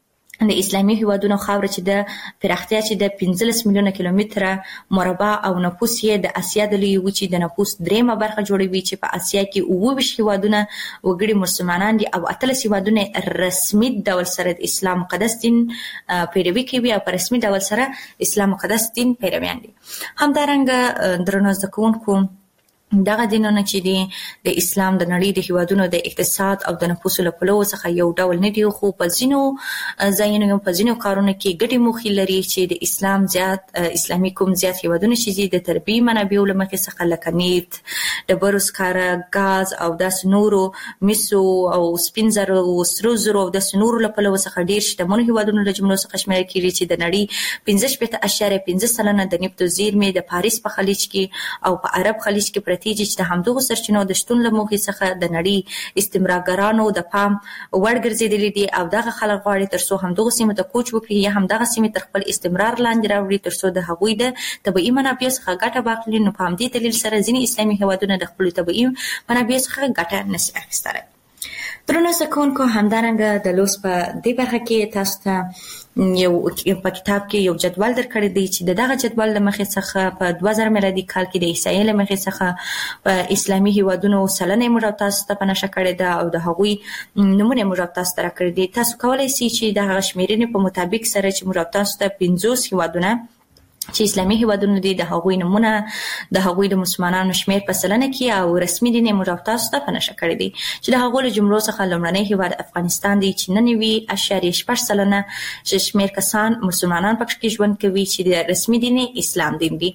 د اسلامي هیوادونو خاوره چې د پراختیا چې د پنځلس میلیونه کیلومتره مربع او نفوس یې د اسیا د لوی وچې د نفوس دریمه برخه جوړوي چې په اسیا کې اووه ویشت هیوادونه وګړي مسلمانان دي او اتلس هیوادونه رسمي ډول سره د اسلام مقدس دین پیروي کوي او په رسمي ډول سره اسلام مقدس دین پیرویان دي. همدارنګه درنو زده کوونکو دغه دینونه چې دي د اسلام د نړۍ د هیوادونو د اقتصاد او د نفوسو له پلوه څخه یو ډول نه دي خو په ځینو ځایونو په ځینو کارونو کې ګټې موخې لري چې د اسلام زیات اسلامي کوم زیات هیوادونه چې د طبیعي منابعو له مخې څخه لکه نفت، ډبرو سکاره، ګاز او داسې نورو مسو او سپین زرو او سرو زرو او داسې نورو له پلوه څخه ډېر شتمنو هیوادونو له جملو څخه شمیرل کېږي چې د نړۍ پنځه شپېته اعشاریه پنځه سلنه د نفتو زیرمې د پاریس په خلیج کې او په عرب خلیج کې چې د همدغو سرچینو د شتون له موخې څخه د نړۍ استعمارګرانو د پام وړ ګرځېدلي دي او دغه خلک غواړي تر څو همدغو سیمو ته کوچ وکړي یا همدغه سیمې تر خپل استمرار لاندې راوړي تر څو د هغوی د طبیعي منابعو څخه ګټه واخلي. نو په همدې دلیل سره ځینې اسلامي هیوادونه د خپلو طبیعي منابعو څخه ګټه نشي اخیستلی. درنو زده کوونکو همدارنګه د لوست په دې برخه کې تاسو ته یو په کتاب کې یو جدول درکړی دی چې دغه جدول له مخې څخه په دوه زره میلادي کال کې د عیسایي له مخې څخه په اسلامي هیوادونو سلنه موږ تاسو ته په نښه کړی ده او د هغوی نمونه موږ تاسو ته راکړی دي. تاسو کولی شئ چې د هغه شمیرنې په مطابق سره چې موږ تاسو ته پنځوس هیوادونه چې اسلامي هیوادونه دي د هغوی نمونه د هغوی د مسلمانانو شمیر په سلنه کې او رسمي دین موږ تاسو ته په نښه کړی دي چې د هغو له جملو څخه لومړنی هیواد افغانستان دی چې نن وی اشاریه شپږ سلنه شمیر کسان مسلمانان پکې ژوند کوي چې د رسمي دین اسلام دین دي.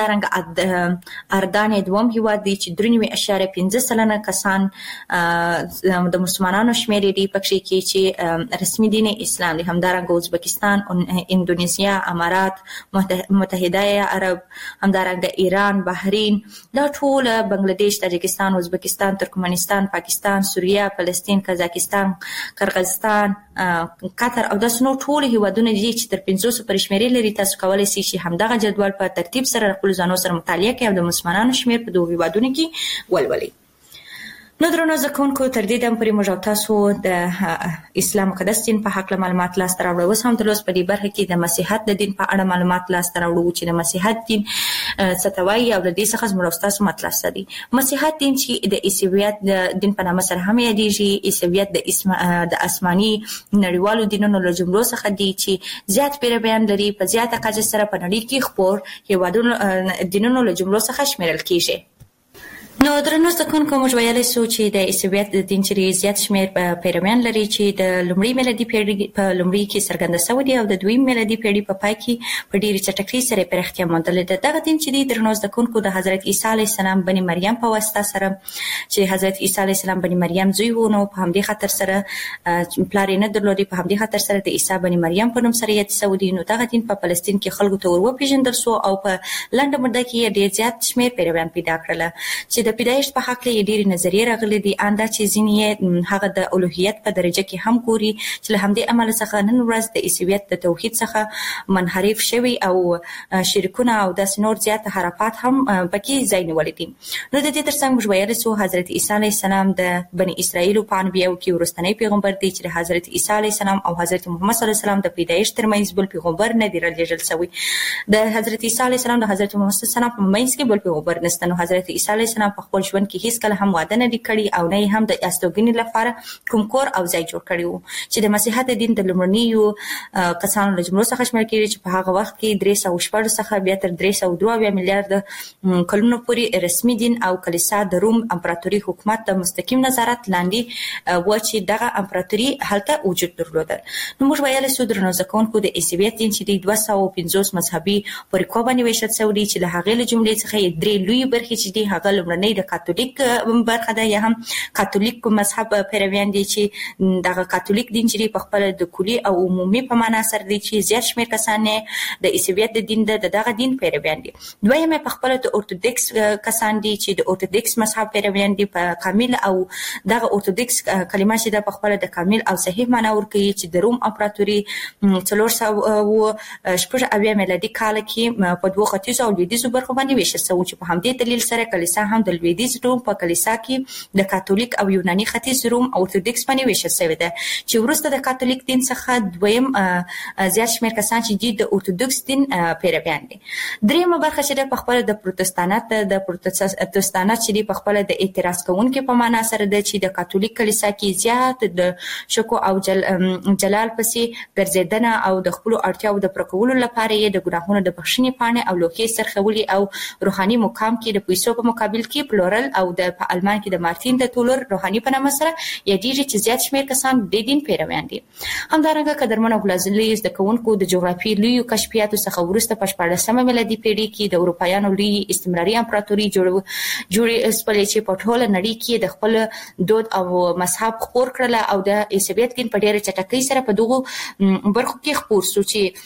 همدارنګه اردن دوم هیواد دی چې درې نوي اشاریه پنځه سلنه کسان د مسلمانانو شمیر دي پکې کې چې رسمي دین اسلام دي. همدارنګه ازبکستان، اندونیزیا، امارات متحده عرب، همدارنګه ایران، بحرین، دا ټول بنگلاديش، تاجکستان، ازبکستان، ترکمنستان، پاکستان، سوریه، فلسطین، قزاقستان، قرغیزستان، قطر او داسې نور ټول هیوادونه دي چې تر پنځوسو پورې شمیرې لري. تاسو کولی شئ چې همدغه جدول په ترتیب سره خپل ځانو سره مطالعه کړئ او د مسلمانانو شمیر په دغو هیوادونو کې ولولئ. نو درنو زده کوونکو تر دې دمه پورې موږ تاسو د اسلام مقدس دین په حق معلومات لاسته راوړو. اوس هم د لوست په دې برخه کې د مسیحیت د دین په اړه معلومات لاسته راوړو چې د مسیحیت دین څه ته وایي او د دې څخه زموږ تاسو مطلب څه دي. مسیحیت دین چې د عیسویت د دین په نامه سره هم یادېږي. عیسویت د اسم د آسماني نړیوالو دینونو له جملو څخه دي چې زیات پیرویان لري، په زیاته کچه سره په نړۍ کې خپور هیوادونو دینونو له جملو څخه شمیرل کیږي. نو درنو زده کوونکو موږ ویلی سو چې د عیسویت د دین چې زیات شمیر پیرویان لري چې د لومړۍ میلادي پیړۍ په لومړۍ کې څرګنده شوی دی او د دویم میلادي پیړۍ په پای کې په ډېرې چټکۍ سره پراختیا موندلې ده. دغه دین چې دی درنو زده کوونکو د حضرت عیسی علیه السلام بني مریم په واسطه سره چې حضرت عیسی علیه السلام بني مریم زوی و، نو په همدې خاطر سره پلار یې نه درلودی، په همدې خاطر سره د عیسی بني مریم په نوم سره یاد شوی دی. نو دغه دین په فلسطین کې خلکو ته ور وپېژندل سو او په لنډه موده کې ډېر زیات شمیر پیرویان پیدا کړل چې د پیدایښت په حق کې ډېرې نظریې راغلي دي. اندا چې ځینې هغه د الوهیت په درجه کې هم ګوري چې له همدې امله څخه نن ورځ د عیسویت د توحید څخه منحرف شوي او شرکونه او داسې نور زیات حرفات هم پکې ځای نیولی دي. نو د دې تر څنګ موږ ویلی سو حضرت عیسی علیه السلام د بني اسرائیلو په انبیاو کې وروستنی پیغمبر دی چې د حضرت عیسی علیه السلام او حضرت محمد صلی الله علیه وسلم د پیدایښت ترمنځ بل پیغمبر نه دی رالیږل شوی. د حضرت عیسی علیه السلام د حضرت محمد صلی الله علیه وسلم په منځ کې بل پیغمبر نشته. نو حضرت عیسی علیه السلام په خپل ژوند کې هیڅ کله هم واده نه کړی او نه هم د استوګنې لپاره کوم کور او ځای جوړ کړی وو چې د مسیحیت دین د لومړنیو کسانو له جملو څخه شمېرل کېږي چې په هغه وخت کې درې سوه شپږ څخه بیا تر درې سوه دوه اویا میلیارډ کلونو پورې رسمي دین او کلیسا د روم امپراتوري حکومت د مستقیم نظارت لاندې و چې دغه امپراتوري هلته وجود درلود. نو موږ ویل سو درنو ځکونکو د عیسویت دین چې د دوه سوه او پنځوس مذهبي پریکو باندې ویشل شوی چې له هغې له جملې څخه درې لوی برخې چې دي هغه لومړنۍ د کاتولیک برخه ده یا هم کاتولیک مذهب پیرویان دي چې دغه کاتولیک دین چې په خپل د کلی او عمومي په معنا سره دي چې زیات شمېر کسان د عیسویت دین د دغه دین پیرویان دي. دویم په خپل د اورتودکس کسان دي چې د اورتودکس مذهب پیرویان دي په کامل او دغه اورتودکس کلمه چې د په خپل د کامل او صحیح معنا ورکوي چې د روم امپراتوري څلور سوه او شپږ اویا میلادي کال کې په دوه ختیځو او لویدیځو برخو باندې ویشل شوی چې په همدې دلیل سره کلیسا هم د لویدیځ روم په کلیسا کې د کاتولیک او یوناني ختیځ روم اورتودکس باندې ویشل شوی ده چې وروسته د کاتولیک دین څخه دویم زیات شمېر کسان چې د اورتودکس دین پیرویان دي. دریمه برخه چې په خپل د پروتستانت د پروتستانت چې په خپل د اعتراض کوونکو په معنا سره د چې د کاتولیک کلیسا کې زیات د شکو او جل جلال پسې ګرځیدنه او د خپل اړتیاو د پرکولو لپاره یې د ګناهونو د بخښنې پاڼې او لوحې سرخولي او روحاني مقام کې د پیسو په مقابل کې پلورل او د په المان کې د مارتین د تولر روحاني په نامه سره یادېږي چې زیات شمېر کسان د دین پیرویان دي. همدارنګه قدرمنو غلازلیز د کوونکو د جغرافي لوی کشفیاتو څخه وروسته په شپاړسمه میلادي پیړۍ کې د اروپایانو لوی استعماري امپراتوري جوړ جوړې سپلې چې په ټوله نړۍ کې د خپل دود او مذهب خپور کړل او د عیسویت دین په ډېره چټکۍ سره په دغه برخو کې خپور شو چې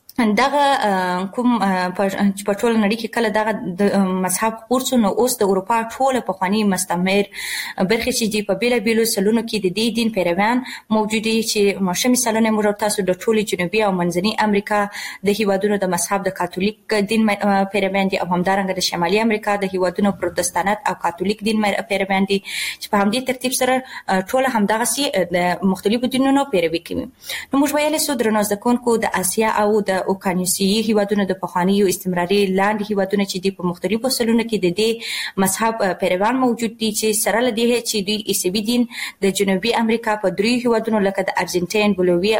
دغه کوم په ټول نړۍ کې کله دغه د مذهب خپور شو. نو اوس د اروپا ټوله پخوانی مستعمر برخې چې دی په بیل بیلو سلونو کې د دې دین پیروان موجود دي چې ماشه مثالونه موږ تاسو د ټولي جنوبي او منځني امریکا د هیوادونو د مذهب د کاتولیک دین پیروان دي او همدارنګه د شمالي امریکا د هیوادونو پروتستانت او کاتولیک دین پیروان دي چې په همدې ترتیب سره ټوله همدغه سي د مختلفو دینونو پیروي کوي. نو موږ ویل سو درنو ځکونکو د اسیا او د اوکانیسیي هیوادونو د پخوانیو استعماري لاندې هیوادونو چې د په مختلفو سلونو کې د دې مذهب پیروان موجود دي چې سره لدی چې د عیسوي دین د جنوبي امریکا په درې هیوادونو لکه د ارجنټاین، بولیویا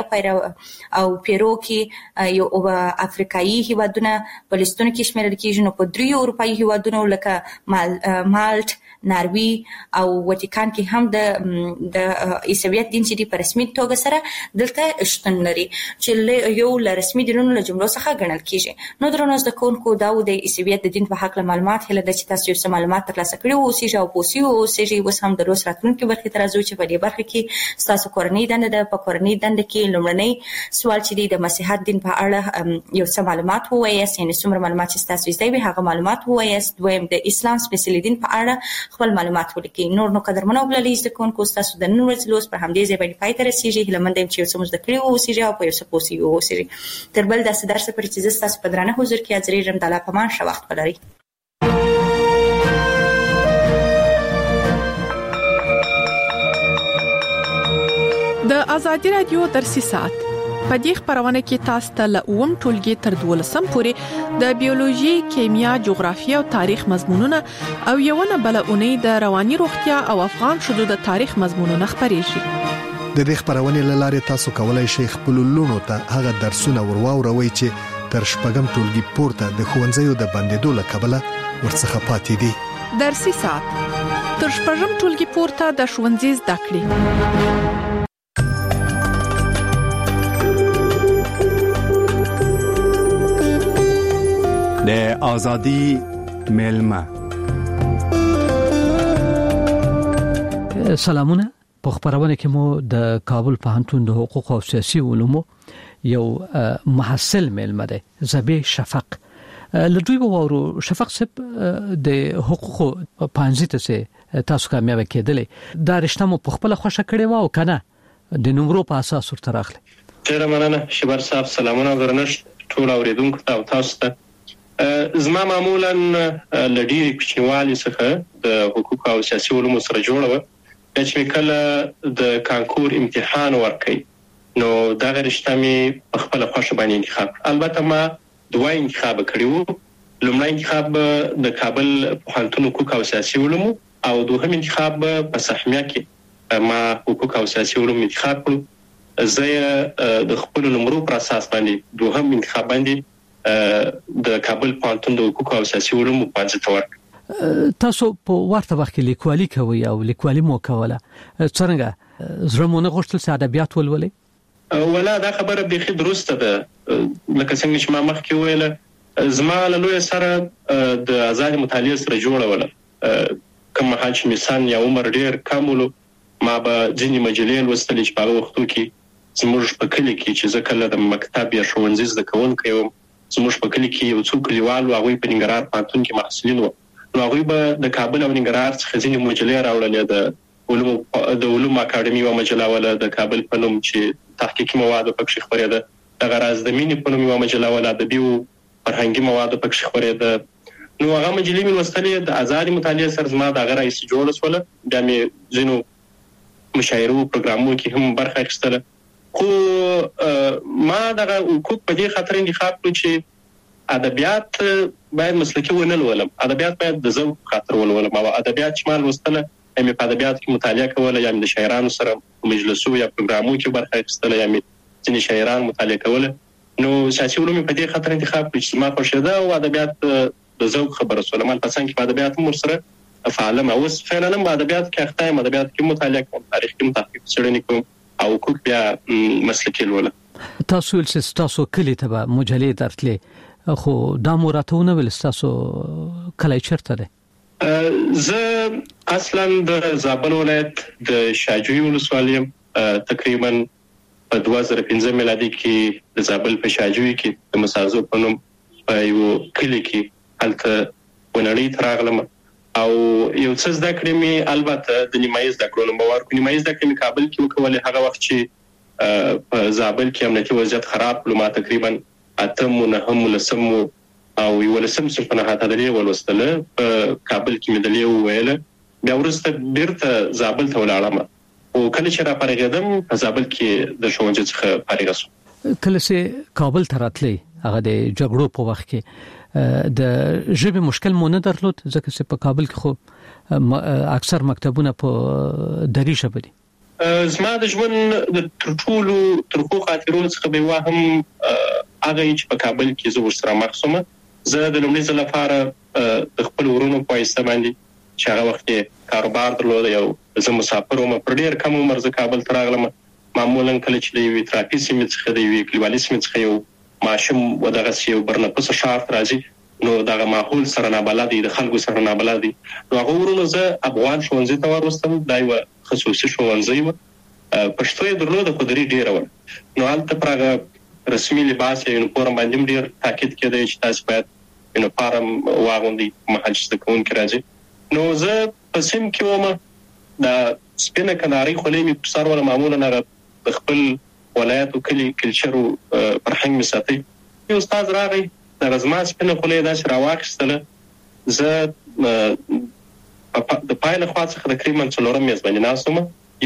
او پیرو کې یو افریقایي هیوادونه په لستون کې شمیرل کېږي. نو په درې اروپایي هیوادونو لکه مالټ، ناروی او واتیکان کې هم د د عیسویت دین چې په رسمي توګه سره دلته شتون لري چې یو ل رسمي دینونو له جملو څخه ګڼل کېږي. نو درنو زده کوونکو دا د عیسویت د دین په حق معلومات هله د چې تاسو یو څه معلومات ترلاسه کړي وو سیجه او پوسی او سیجه اوس هم د روس راتلونکو برخې تر ازو چې په دې برخه کې تاسو کورنۍ دنده د په کورنۍ دنده کې لومړنۍ سوال چې د مسیحیت دین په اړه یو څه معلومات وایي یعنی څومره معلومات چې تاسو یې وي هغه معلومات وایي. دویم د اسلام سپیشل دین په اړه خپل معلومات ولیکئ. نور نو قدرمنو غللیز د کوونکو تاسو د نن ورځې لوس پر همدې ځای باندې پای ته رسیږي. لمندم چې اوس موږ د کړیو او سیجه او په یو څه پوسی او سیجه تر بل داسې درس پر چې تاسو په درانه حضور کې حاضرې رم د الله په مان ښه وخت ولرئ. د ازادي رادیو درسي ساعت په دې خبرونه کې تاسو ته له اوم ټولګي تر دولسم پورې د بیولوژي، کیمیا، جغرافیه او تاریخ مضمونونه او یوونه بل اونۍ د رواني روغتیا او افغان شذو د تاریخ مضمونونه خبرېږي. د دې خبرونه لاره تاسو کولای شئ خپل لونو ته هغه درسونه ورواوروي چې تر شپږم ټولګي پورته د ښوونځیو د بندیدو له کبله ورڅخه پاتې دي. درسي ساعت تر شپږم ټولګي پورته د ښوونځي زده کړې. د ازادي ملما سلامونه. په خبرونه کې مو د کابل پوهنتون د حقوق او سیاسي علومو یو محصل ملما ده زبی شفق لدوی وورو شفق سپ د حقوق پانځه ته تاسو کامیاب کېدلې دا رښتیا مو په خپل خوښه کړې و او کنه د نمبرو په اساس ورته راغلی. ډیر مننه شبر صاحب. سلامونه درنښت ټول اوریدونکو ته او تاسو ته. زما معمولا لډیری کوچنیوالي څخه د حقوق او سیاسي علومو سره جوړه و چې کله د کانکور امتحان ورکړي نو دا غرشته مې په خپل خوښه باندې انتخاب. البته ما دوه انتخاب کړیو. لومړی انتخاب د کابل پوهنتون حقوق او سیاسي علوم او دوهم انتخاب په سهمیه کې ما حقوق او سیاسي علوم انتخاب کړ. زه د خپل نمرو پر اساس باندې دوهم انتخاب باندې د کابل پوهنتون د حقوق او سیاسي علوم په ځای تور. تاسو په ورته وخت کې لیکوالي کوي او لیکوالي مو کوله، څنګه زرمونه غوښتل چې ادبیات ولولئ؟ ولا دا خبره به درسته ده، لکه څنګه چې ما مخکې ویله زما له لوی سره د آزاد مطالعه سره جوړول کوم مهال چې مثال یا عمر ډیر کم ولو ما به ځینې مجلې لوستلې چې په وختو کې زموږ په کلی کې چې زه کله د مکتب یا ښوونځي زده کوونکی وم، زموږ په کلی کې یو څو کلیوال هغوی په ننګرهار پوهنتون کې محصلین وو، نو هغوی به د کابل او ننګرهار څخه ځینې مجلې راوړلې. د علوم د علوم اکاډمي یوه مجله وله د کابل په نوم چې تحقیقي مواد پکې خپرېده، دغه راز د مینې په نوم یوه مجله وله ادبي او فرهنګي مواد پکې خپرېده. نو هغه مجلې مې لوستلې، د آزاد مطالعه سره زما دغه راځي جوړه شوله، بیا مې ځینو مشاعرو پروګرامونو کې هم برخه اخیستله. خو ما دغه حقوق په دې خاطر انتخاب کړو چې ادبیات باید مسلکي ونه لولم، ادبیات باید د ذوق خاطر ولولم، او ادبیات چې ما لوستله مې په ادبیات کې مطالعه کوله، یا د شاعرانو سره مجلسو یا پروګرامونو کې برخه اخیستله، یا مې ځینې شاعران مطالعه کوله. نو سیاسي علوم په دې خاطر انتخاب کړو چې ما خوښېده او ادبیات د ذوق خبره شوله. ما په څنګ کې په ادبیات هم ورسره فعال یم، اوس فعلا هم په ادبیات کې اخته یم، ادبیات کې مطالعه کوم، تاریخ کې تحقیق څېړنې کوم او حقوق بیا مسلکي لولم. تاسو ول چې تاسو کلی ته به مجلې درتلې، خو دا مراتونه ول تاسو کله چیرته ده؟ زه اصلا د زابل ولایت د شاجوی ولسوالۍ تقریبا په دوه زره پنځه میلادي کې د زابل په شاجوی کې د مسازو په نوم په یو کلی کې هلته ونړۍ ته راغلم او یو څه زده کړې مې البته د نیمایي زده کړو نوم ورکړ. نیمایي زده کړې مې کابل کې وکولې، هغه وخت چې په زابل کې امنیتي وضعیت خراب کړو، ما تقریبا اتم و نهم و لسم او یولسم صنف نه هاته درې ولوستله، په کابل کې مې دلې وویله، بیا وروسته بیرته زابل ته ولاړم او کله چې را فارغېدم په زابل کې د ښوونځي څخه فارغ شوم. کله چې کابل ته راتلې هغه د جګړو په وخت کې د ژبې مشکل مو نه درلود، ځکه چې په کابل کې خو اکثر مکتبونه په دري ژبه دي؟ زما د ژوند د تر ټولو ترخو خاطرو څخه به واهم هغه چې په کابل کې زه ورسره مخ شوم. زه د لومړي ځل لپاره د خپل ورونو په واسطه باندې چې هغه وخت کاروبار درلود، یو زه مسافر وم، پر ډېر کم عمر زه کابل ته راغلم. معمولا کله چې د یوې ترافیک سیمې څخه د یوې کلیوالي سیمې څخه یو ماشوم ودغسې یو برنفسه ښار ته راځي، نو دغه ماحول سره نابلد دی، د خلکو سره نابلد دی. نو هغه ورونو زه افغان ښوونځي ته وروستم، دا یوه خصوصي ښوونځی وه، پښتو یې درلوده خو دري ډېره وه. نو هلته پر هغه رسمي لباس یا یونیفورم باندې هم ډېر تاکید کېده چې تاسو باید یونیفورم واغوندئ مهال چې زده کوونکي راځي. نو زه په سیم کې وم، د سپینه کنارۍ خولۍ مې په سر وله، معمولا هغه د خپل ولایت او کلي کلچر او فرهنګ مې ساتئ. یو استاد راغی، دغه زما سپینه خولۍ یې داسې راواخیستله، زه د پای له خوا څخه تقریبا څلورم میز باندې ناست وم، یو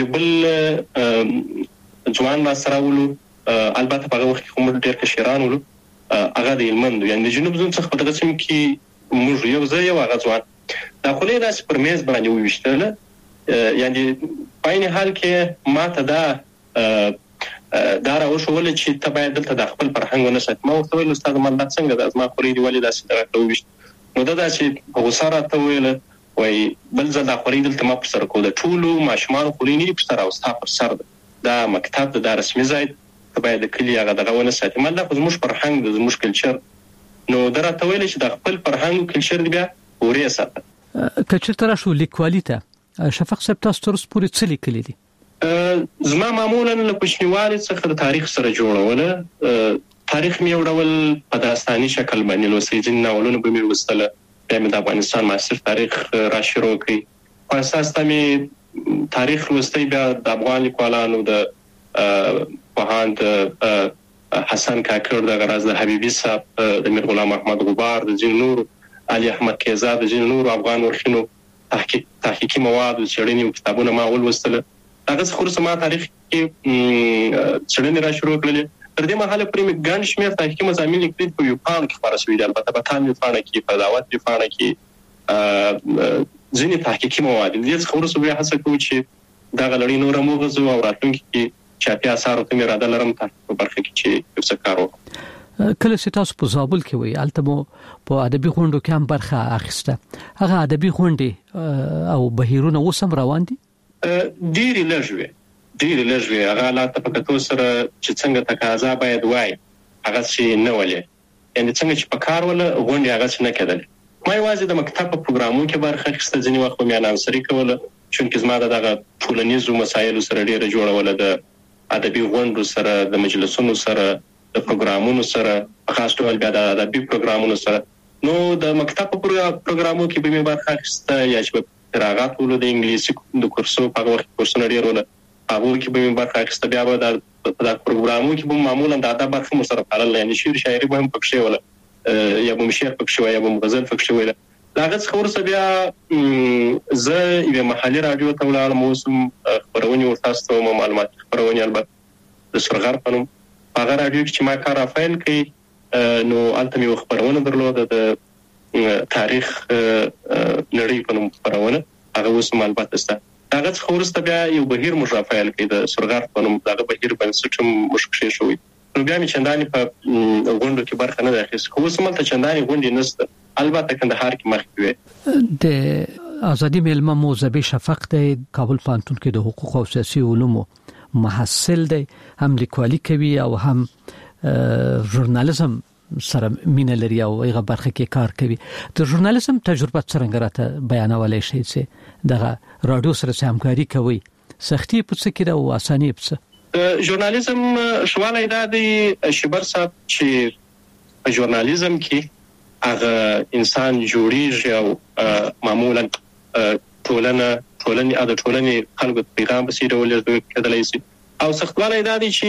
بل ځوان راسره راولو، البته په هغه وخت کې خو موږ ډېر کشران ولو، هغه د هلمند و، یعنې د جنوب زون څخه په دغه سیمه کې موږ یو زه یو هغه ځوان. دا خولۍ داسې پر میز باندې وویشتله، یعنې په عین حال کې ما ته دا دا راوښوله چې ته باید دلته د خپل فرهنګ ونه ساتې. ما ورته ویل استاد ما دا څنګه ده، زما خولۍ دې ولې داسې دغه ته وویشت؟ نو ده داسې په غوسه راته وویله، وایي بل ځل دا خولۍ دلته ما پر سر کوو، د ټولو ماشومانو خولۍ نه دي پر سر او ستا پر سر ده، دا مکتب ده، دا رسمي ځای ته باید د کلي هغه دغه ونه ساتې. ما دا خو زموږ فرهنګ ده، زموږ کلچر. نو ده راته ویلې چې د خپل فرهنګ او کلچر دې بیا ورې ساته. که چېرته راشو لیکوالي ته، شفق صاحب تاسو تر اوسه پورې څه لیکلي دي؟ زما معمولا له کوچنیوالي څخه د تاریخ سره جوړوله. تاریخ مې یو ډول په داستاني شکل باندې لوستی، ځینې ناولونه به مې لوستله، بیا مې د افغانستان معاصر تاریخ را شروع کړی. په اساس ته مې تاریخ لوستی، بیا د افغان لیکوالانو د پوهاند حسن کاکړ، د غراز د حبیبي صاحب، د میر غلام احمد غبار، د ځینو نورو علي احمد کیزا، د ځینو نورو افغان ورخینو تحقیق تحقیقي مواد او څېړنې او کتابونه ما ولوستله. هغه څه خو ما تاریخ کې څېړنې را شروع کړلې. تر دې مهاله پرې ګڼ شمېر تحقیقي مضامین لیکلي په یو پاڼه کې خپاره شوي دي، البته په تام یو پاڼه کې په دعوت یو پاڼه کې ځینې تحقیقي مواد دي. دې څخه وروسته بیا هڅه کوو چې دغه لړۍ نوره هم وغځوو او راتلونکي کې چاپي اثارو ته مې اراده لرم تحقیق په برخه کې چې یو څه کار وکړو. کله چې تاسو په زابل کې وي البته مو په ادبي غونډو کې هم برخه اخیسته، هغه ادبي غونډې او بهیرونه اوس هم روان دي؟ ډېرې لږ وي ډېرې لږ وي هغه حالات په کتو سره چې څنګه تقاضا باید وای هغه چې نه ولې، یعنې څنګه چې په کار ولا غونډې هغه چې نه کېدل. ما یوازې د مکتب په پروګرامونو کې برخه اخیسته، ځینې وخت مې اناونسري کوله چونکې زما دغه ټولنیزو مسایلو سره ډېره جوړوله، د ادبي غونډو سره، د مجلسونو سره، د پروګرامونو سره، په خاص ډول بیا د ادبي پروګرامونو سره. نو د مکتب په پروګرامونو کې به مې برخه اخیسته، یا چې په فراغت ولو د انګلیسي د کورسو په وخت کورسونه ډېر ول هغه کې به مې برخه اخیسته. بیا به د په پروګرامونو کې به معمولا د ادب برخه مو سره پالل، یعنی شعر شاعري به هم پکښې ولا یا به شعر پکښې وای یا به غزل پکښې وای. هغه څخه ورسره بیا زه یو محلي رادیو ته ولاړم، اوس خبرونه ورته ستوم، معلومات خبرونه البته د سرغر په نوم هغه رادیو چې ما کار افایل کوي. نو البته مې خبرونه درلوده د تاریخ نړۍ په نوم خبرونه، هغه اوس البته سته. هغه څخه ورسره بیا یو بهیر مو افایل کوي د سرغر په نوم، هغه بهیر بنسټم مشکل شوی. نو بیا مې چندانې په غونډو کې برخه نه اخیسته، خو اوس ملته چندانې غونډې نشته. البته کندهار کې مخکې وي. د ازادي میلمه مو زبی شفق د کابل پوهنتون کې د حقوق او سیاسي علومو محصل دی، هم لیکوالي کوي او هم ژورنالیزم سره مینه لري او هغه برخه کې کار کوي. د ژورنالیزم تجربه څنګه راته بیانولای شئ چې دغه رادیو سره همکاري کوي، سختي په څه کې او اساني په څه؟ د ژورنالیزم شواله دا دی شبر صاحب چې په ژورنالیزم کې هغه انسان جوړیږي او معمولا ټولنه ټولنې اده ټولنې خلکو پیغام بسې ډول کېدلای شي. او سختوالی دا دی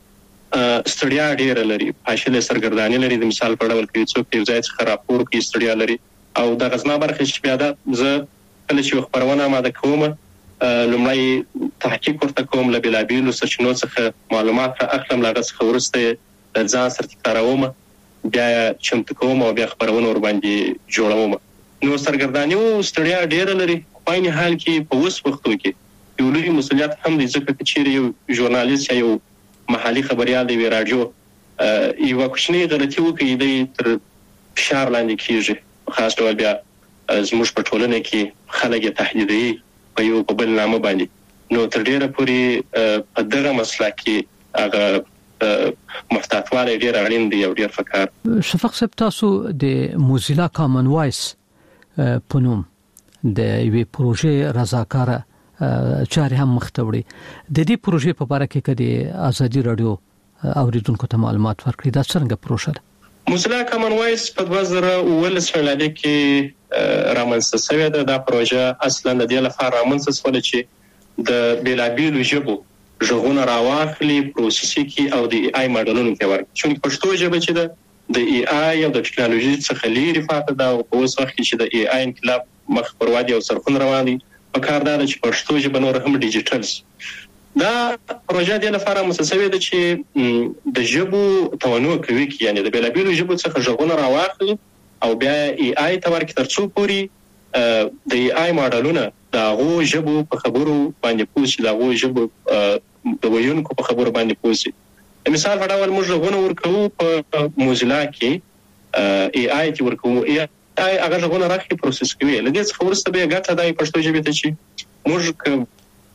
چې ستړیا ډیره لري، فاصله سرګردانی لري. د مثال په ډول کې څوک یو ځای څخه راپور کوي ستړیا لري. او د غزما برخه چې بیا دا زه کله چې خبرونه ماده کوم لومړی تحقیق ورته کوم، له بلابیلو سرچینو څخه معلومات را اخلم، له څخه ورسته ځان سرتیکاروم، بیا چمتو کوم او بیا خبرونه ور باندې جوړوم. نو سرګردانی او ستړیا ډیره لري. په عین حال کې په اوس وختو کې یو لوی مسؤلیت هم دی، ځکه چې یو ژورنالیست یا یو محلي خبريال دی رادیو یو کوچنی غلطي وکړي د تر فشار لاندې کیږي، خاص ډول بیا زموږ په ټولنه کې خلک تهدیدوي په یو په بل نامه باندې. نو تر ډیره پورې په دغه مسله کې هغه محتاطواله ډیر اړین دی او ډیر فکر. شفق صاحب تاسو د موزیلا کامن وایس په نوم د یوې پروژې رضاکاره چارې هم مختوړي. د دې پروژې په اړه کې کدي ازادي رادیو اوریدونکو ته معلومات ورکړي، دا څنګه پروژه ده؟ موزیلا کامن وایس په دوه زره اوولس میلادي کې رامنځته شوې ده. دا پروژه اصلا د دې لپاره رامنځته شوه چې د بیلابیلو ژبو ژغونه راواخلي، پروسس کې او د ای آی ماډلونو کې ورکړي. چون پښتو ژبه چې ده د ای آی او د ټکنالوژي څخه لري فاته ده، او په اوس وخت کې چې د ای آی انقلاب مخ پر وادي او سرخون روان دي، په کار ده چې پښتو ژبه نور هم ډیجیټل. دا پروژه د لپاره مسسوي ده چې د ژبو تنوع کوي، یعنی د بیلابیلو ژبو څخه ژغونه راواخلي او بیا ای آی ته ورکړي، ترڅو پوری د ای آی ماډلونه د هغو ژبو په خبرو باندې پوښي، د هغو ژبو د ویونکو په خبرو باندې پوښي. مثال په ډول موږ غوونه ورکو په موزیلا کې ای آی تی ورکو، ای آی هغه غوونه راخي پروسس کوي. لږ څه ورسته به ګټه دای پښتو ژبه ته چې موږ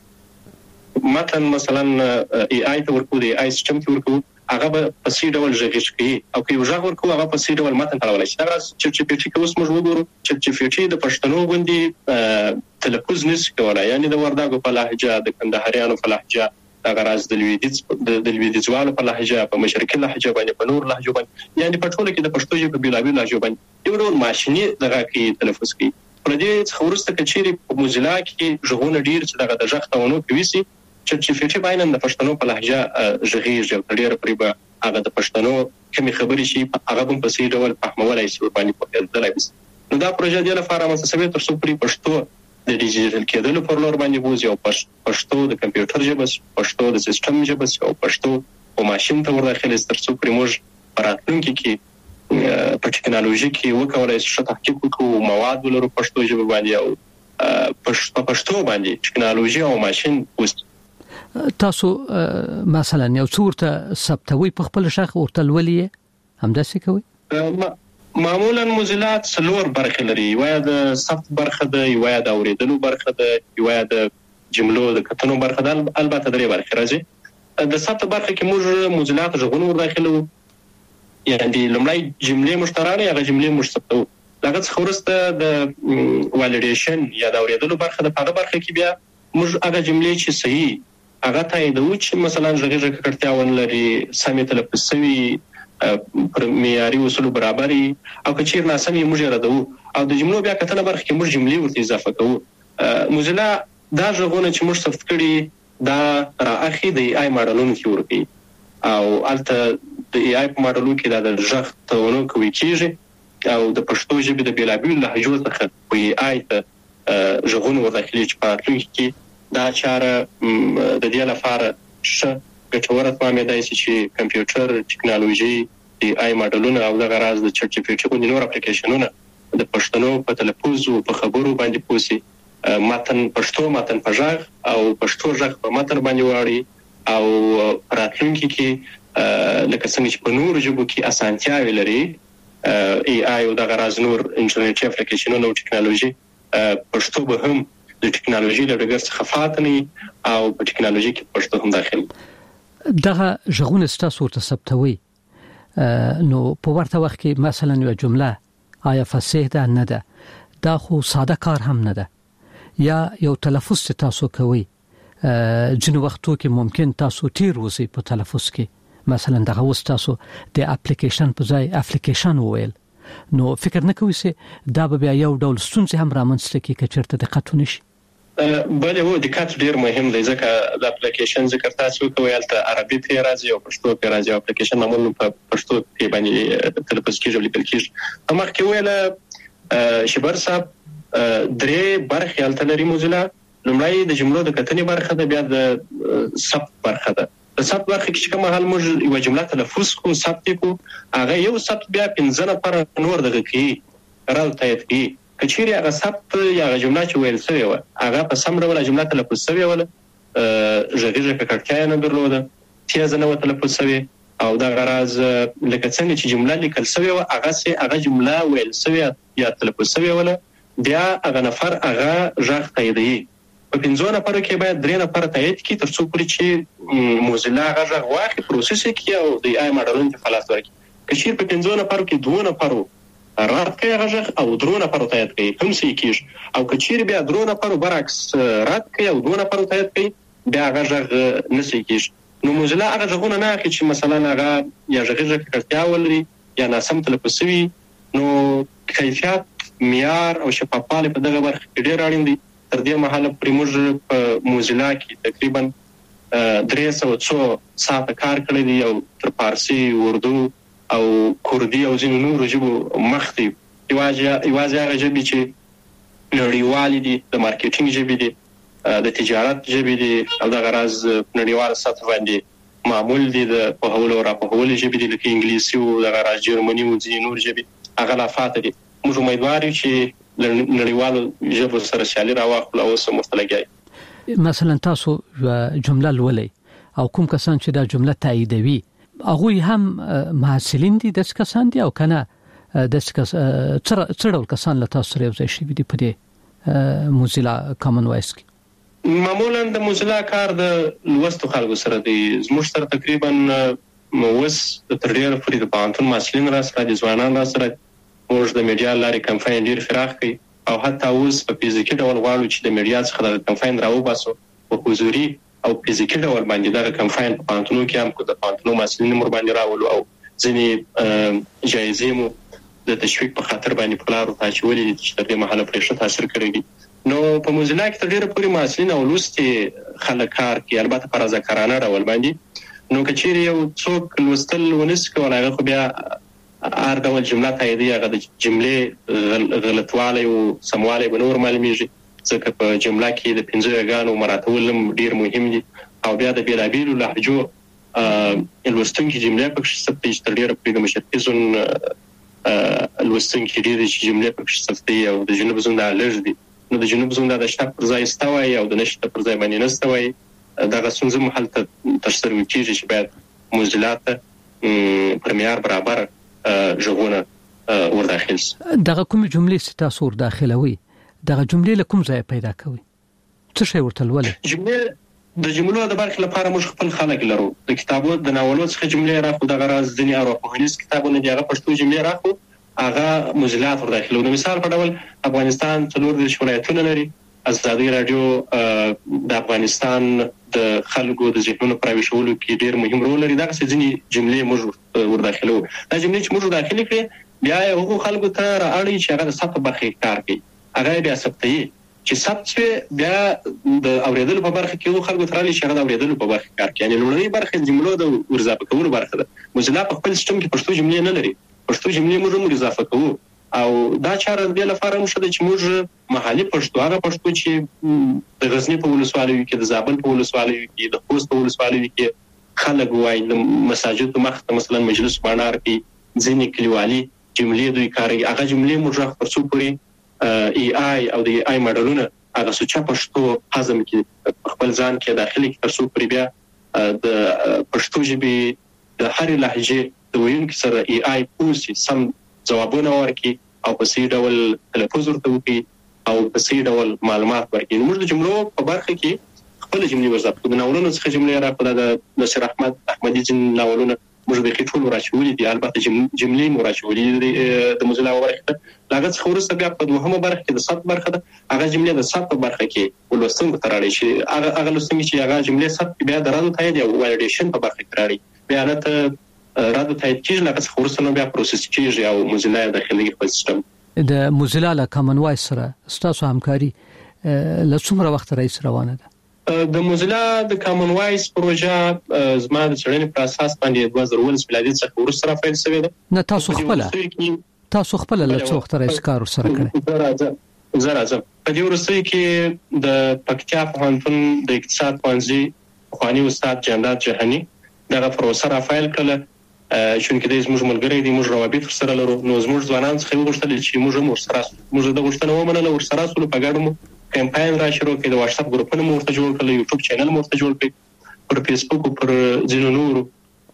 متن مثلا ای آی ته ورکو، د ای آی سیستم ته ورکو، هغه په سی ډول ژغښ کوي او که یو ژغ ورکو هغه په سی ډول متن تلولای شي. دا چې چې پی ټی کې اوس موږ وګورو چې چې پی ټی د پښتنو غوندي تلفظ نشي کولای، یعنی د ورداګو په لهجه، د کندهاریانو په لهجه، د غراز د لویدیز د لویدیزوالو په لهجه، په مشرقي لهجه باندې، په نور لهجه باندې، یعنی په ټوله کې د پښتو ژبې بلابل لهجه باندې یو ډول ماشيني دغه کې تلفظ کوي. پر دې څخورسته کچيري په موزیلا کې ژغونه ډیر چې دغه د ژغتاونو کوي سي چې چې فټي باندې د پښتنو په لهجه ژغیږي او ډیر پرې به هغه د پښتنو کومې خبرې شي هغه هم په سي ډول فهمولای شي باندې په دلای بس. نو دا پروژه د لپاره مسسوي تر څو پرې پښتو د ډیجیټل کېدلو پر لور باندې وځي او پښتو د کمپیوټر ژبه، پښتو د سیستم ژبه او پښتو او ماشين ته ورغلي ترڅو پرې موږ راتلونکي کې په ټکنالوژي کې وکولای شو تحقیق وکړو مواد ولرو پښتو ژبه باندې او په پښتو باندې ټکنالوژي او ماشين وست. تاسو مثلا یو څورته ثبتوي په خپل شخص ورته ولې همداسې کوي؟ معمولا موزیلا څلور برخې لري، یو د ثبت برخه ده، یو د اوریدلو برخه ده، یو د جملو د کتنو برخه ده، البته درې برخې راځي. د ثبت برخه کې موږ موزیلا ته ژغون ورداخلو، یعنی لمړی جملې مشترانه یا جملې مشترکو. لکه څه ورسته د والیډیشن یا د اوریدلو برخه ده، په هغه برخه کې بیا موږ هغه جملې چې صحیح هغه تاییدو چې مثلا ژغې کړتیا ونلري، سمې تلفظ شوی، پر معیاري اصول برابري، او کچیر ناسمي موږ ردو، او د جملو بیا کتنه برخه کې موږ جملې ورته اضافه کوو. موزیلا دا ژغونه چې موږ ثبت کړي دا راخي د ای آی ماډلونو کې ورکی، او البته د ای آی په ماډلونو کې دا د ژغ تونو کوي کیږي، او د پښتو ژبې د بیلابیل لهجو څخه په ای آی ته ژغونه ورداخلي چې په راتلونکي کې دا چاره د دې لپاره ش ګټوره فهمیدای شي چې کمپیوټر ټکنالوژي د آی ماډلونه او د غراز د چټ جی پی ټي او نور اپلیکیشنونه د پښتنو په تلفظ او په خبرو باندې پوسی، متن پښتو متن په ژغ او پښتو ژغ په متن باندې واړي، او راتلونکي کې لکه څنګه چې په نور ژبو کې اسانتیاوي لري ای آی او د غراز نور انټرنیټي اپلیکیشنونه او ټکنالوژي، پښتو به هم د ټکنالوژي له ډګر څخه فاتني او په ټکنالوژي کې پښتو هم داخل. دغه ژغون ستاسو ته ثبتوي، نو په ورته وخت کې مثلا یو جمله آیا فصیح ده نه ده، دا خو ساده کار هم نه ده، یا یو تلفظ تاسو کوي ځینې وختو کې ممکن تاسو تیر وسی په تلفظ کې، مثلا دغه وس تاسو د اپلیکیشن په ځای اپلیکیشن وویل، نو فکر نه کوئ چې دا به بیا یو ډول ستونزې هم رامنځته کوي که چېرته دقت ونه شي؟ بله هو دقت ډیر مهم دی، ځکه د اپلیکیشن ذکر تاسو کوئ البته عربي په راځي او پښتو په راځي، اپلیکیشن معمولا په پښتو کې باندې تلفظ کیږي لیکل کیږي. اما کې ویل شبر صاحب درې برخې البته لري موزیلا، لمړی د جملو د کتنې برخه ده، بیا د ثبت برخه ده. د ثبت برخه کې چې کوم حال موږ یو جمله تلفظ کو ثبت کو، هغه یو ثبت بیا پنځه نفر نور دغه کې راو تایید کی، کچېری هغه ثبت یا جمله چې ویل شوی و هغه په سم ډول جمله تلفظ شوی و، ژغېږه کړکټیا نه درلوده، تیز نه و تلفظ شوی، او دا غراز لکه څنګه چې جمله لیکل شوی و هغه سي هغه جمله ویل شوی یا تلفظ شوی و، بیا هغه نفر هغه ژغ تاییدي. په پنځو نفرو کې باید درې نفر تایید کړي ترڅو پورې چې موزیلا هغه ژغ واخلي، پروسس کړي او د آی ماډلونو ته خلاص ورکړي. کچېر په پنځو نفرو کې دوه نفرو رات کوي هغه ژغ او درو نفرو تایید کوي هم سي کیږي، او کچېر بیا درو نفرو برعکس رات کوي او دوه نفرو تایید کوي بیا هغه ژغ نه سي کیږي. نو موزیلا هغه ژغونه نه اخلي چې مثلا هغه یا ژغې کړتیا ولري یا ناسم تلفظ شوی، نو کیفیت معیار او شفافیت په دغه برخه کې ډیر اړین دي. تر دې مهاله پرې موږ په موزیلا کې تقریبا درې سوه څو ساعته کار کړی دی، او تر فارسی، اردو او کوردي او ځینو نورو ژبو مخ دی. یوازې هغه ژبې چې نړیوالې دي، د مارکیټینګ ژبې دي، د تجارت ژبې دي، او دغه راز نړیوال سطح باندې معمول دي د پوهولو او راپوهولو ژبې دي، لکه انګلیسي او دغه راز جرمني او ځینې نور ژبې هغه لا فاته دي. موږ امیدوار یو چې نړیوالو ژبو سره سیالي راواخلو او سم مستلګي. مثلا تاسو جمله لولئ او کوم کسان چې دا جمله تاییدوي هغه هم محصلین دي، د کسان دي او کنه د څه ډول کسان له تاسو سره یو ځای شوي دي په دې موزیلا کامن وایس کې؟ معمولا د موزیلا کار د لوستو خلکو سره دی. زموږ سره تقریبا موس تر ډیره پورې د پوهنتون محصلین را سره دي، ځوانان را سره. موږ د میډیا لارې کمپاین ډیر فراخ کړي، او حتی اوس په فزیکي ډول غواړو چې د میډیا څخه د کمپاین راوباسو په حضوري او فزیکي ډول باندې دا کمپاین په پوهنتونو کې هم کو د پوهنتونو محصلین مور باندې راولو، او ځینې جایزې مو د تشویق په خاطر باندې په لارو تاچولې چې تر دې مهاله پرې ښه تاثیر کړی دی. نو په موزیلا کې تر ډیره پورې محصلین او لوستي خلک کار کوي، البته په رضاکارانه ډول باندې. نو کچېرې یو څوک لوستل ونس کولای، هغه خو بیا هر ډول جمله تاییدي، هغه د جملې غلطوالی او سموالی به نور معلومیږي، ځکه په جمله کې د پنځه یګانو مراتب ډیر مهم دي، او بیا د بیلابیلو لهجو لوستونکي جمله پکې ثبتې چې ډېر په د مشرقي زون لوستونکي ډېر چې جمله پکې ثبتې او د جنوب زون د لږ دي نو د جنوب زون د شته پر ځای استوي او د نشته پر ځای باندې نستوي دا غسونځه محل ته تشتر کیږي چې باید موزلات پر معیار برابر ژغونه ور داخل دغه کوم جملې ستاسو ور داخلوي دغه جملې له کوم ځای پیدا کوي څه شی ورته ولې جمله د جملو د برخې لپاره موږ خپل خلک لرو د کتابونو د ناولونو څخه جملې راخو د غراز ځنی او په هنیز کتابونو دغه پښتو جملې راخو هغه موزلات ور داخلو نو مثال په ډول افغانستان څلور د ولایتونو لري ازادي رادیو د افغانستان د خلکو د ذهنونو پراویشولو کې ډېر مهم رول لري دا څه ځنی جملې موږ ور داخلو دا جملې چې موږ داخلي کړې بیا هغه خلکو ته راړي چې هغه د صفه برخې کار کوي هغه بیا ثبتي چې ثبت بیا د اوریدلو په برخه کې هغه خلکو ته راړي چې هغه د اوریدلو په برخه کار کوي یعنی لومړی برخه د جملو د ورزاپه کولو برخه ده موزیلا په خپل سیستم کې پښتو جملې نه لري پښتو جملې موږ هم اضافه کوو او دا چاره د لپاره موږ د چې موږ محلي پښتو هغه پښتو چې د غزنی په ولسوالۍ کې د زابل په ولسوالۍ کې د خوست په ولسوالۍ کې خلک وایي د مساجد مخ ته مثلا مجلس بانار کې ځینې کلیوالي جملې دوی کاری هغه جملې موږ ترڅو پوری ای آی او د ای آی ماډلونه هغه سوچ پښتو هضم کې خپل ځان کې داخلي ترڅو پوری بیا د پښتو ژبې د هر لهجه د ویونکو سره ای آی پوسی سم جوابونه ورکړي او په سي ډول تلفظ ورته وکړي او په سي ډول معلومات ورکړي موږ د جملو په برخه کې خپل جملې وضاحت کوو ناولونو څخه جملې راکړه د نصر احمد احمدي جن ناولونه موږ به کې ټول راچولې دي البته جملې مراچولې د موزیلا برخه لاګه څو ورسته بیا په دوهمه برخه کې د صد برخه ده هغه جملې د صد برخه کې ولوستونکو ته راړي چې هغه هغه لوستونکو چې هغه جملې صد بیا درادو تایید او ویلیډیشن په برخه کې راړي بیا نه رادو تایید کیږي لکه څو ورسته بیا پروسس کیږي او موزیلا داخلي په سیستم د موزیلا له کامن وایس سره ستاسو همکاري له څومره وخت راځي روانه ده د موزیلا د کامن وایس پروژه زما د چړنې په اساس باندې دوه زره ولس میلادي څخه ورسره فایل شوی ده نه تاسو خپل تاسو خپل له څو وخت راځي کار سره کړی زه راځم په دې ورسته کې د پکتیا پوهنتون د اقتصاد پوهنځي خواني استاد جندات جهاني دغه پروسه را فایل کړل چې د زموږ ملګری دي موږ روابط سره لرو نو زموږ ځوانان څخه وغوښتل چې موږ هم سره موږ د غوښتنو ومنل او سره سره په ګډو کمپاین را شروع کړ د واتس اپ ګروپونو مرته جوړ کړل یوټیوب چینل مرته جوړ کړ پر فیسبوک او پر ځینو نورو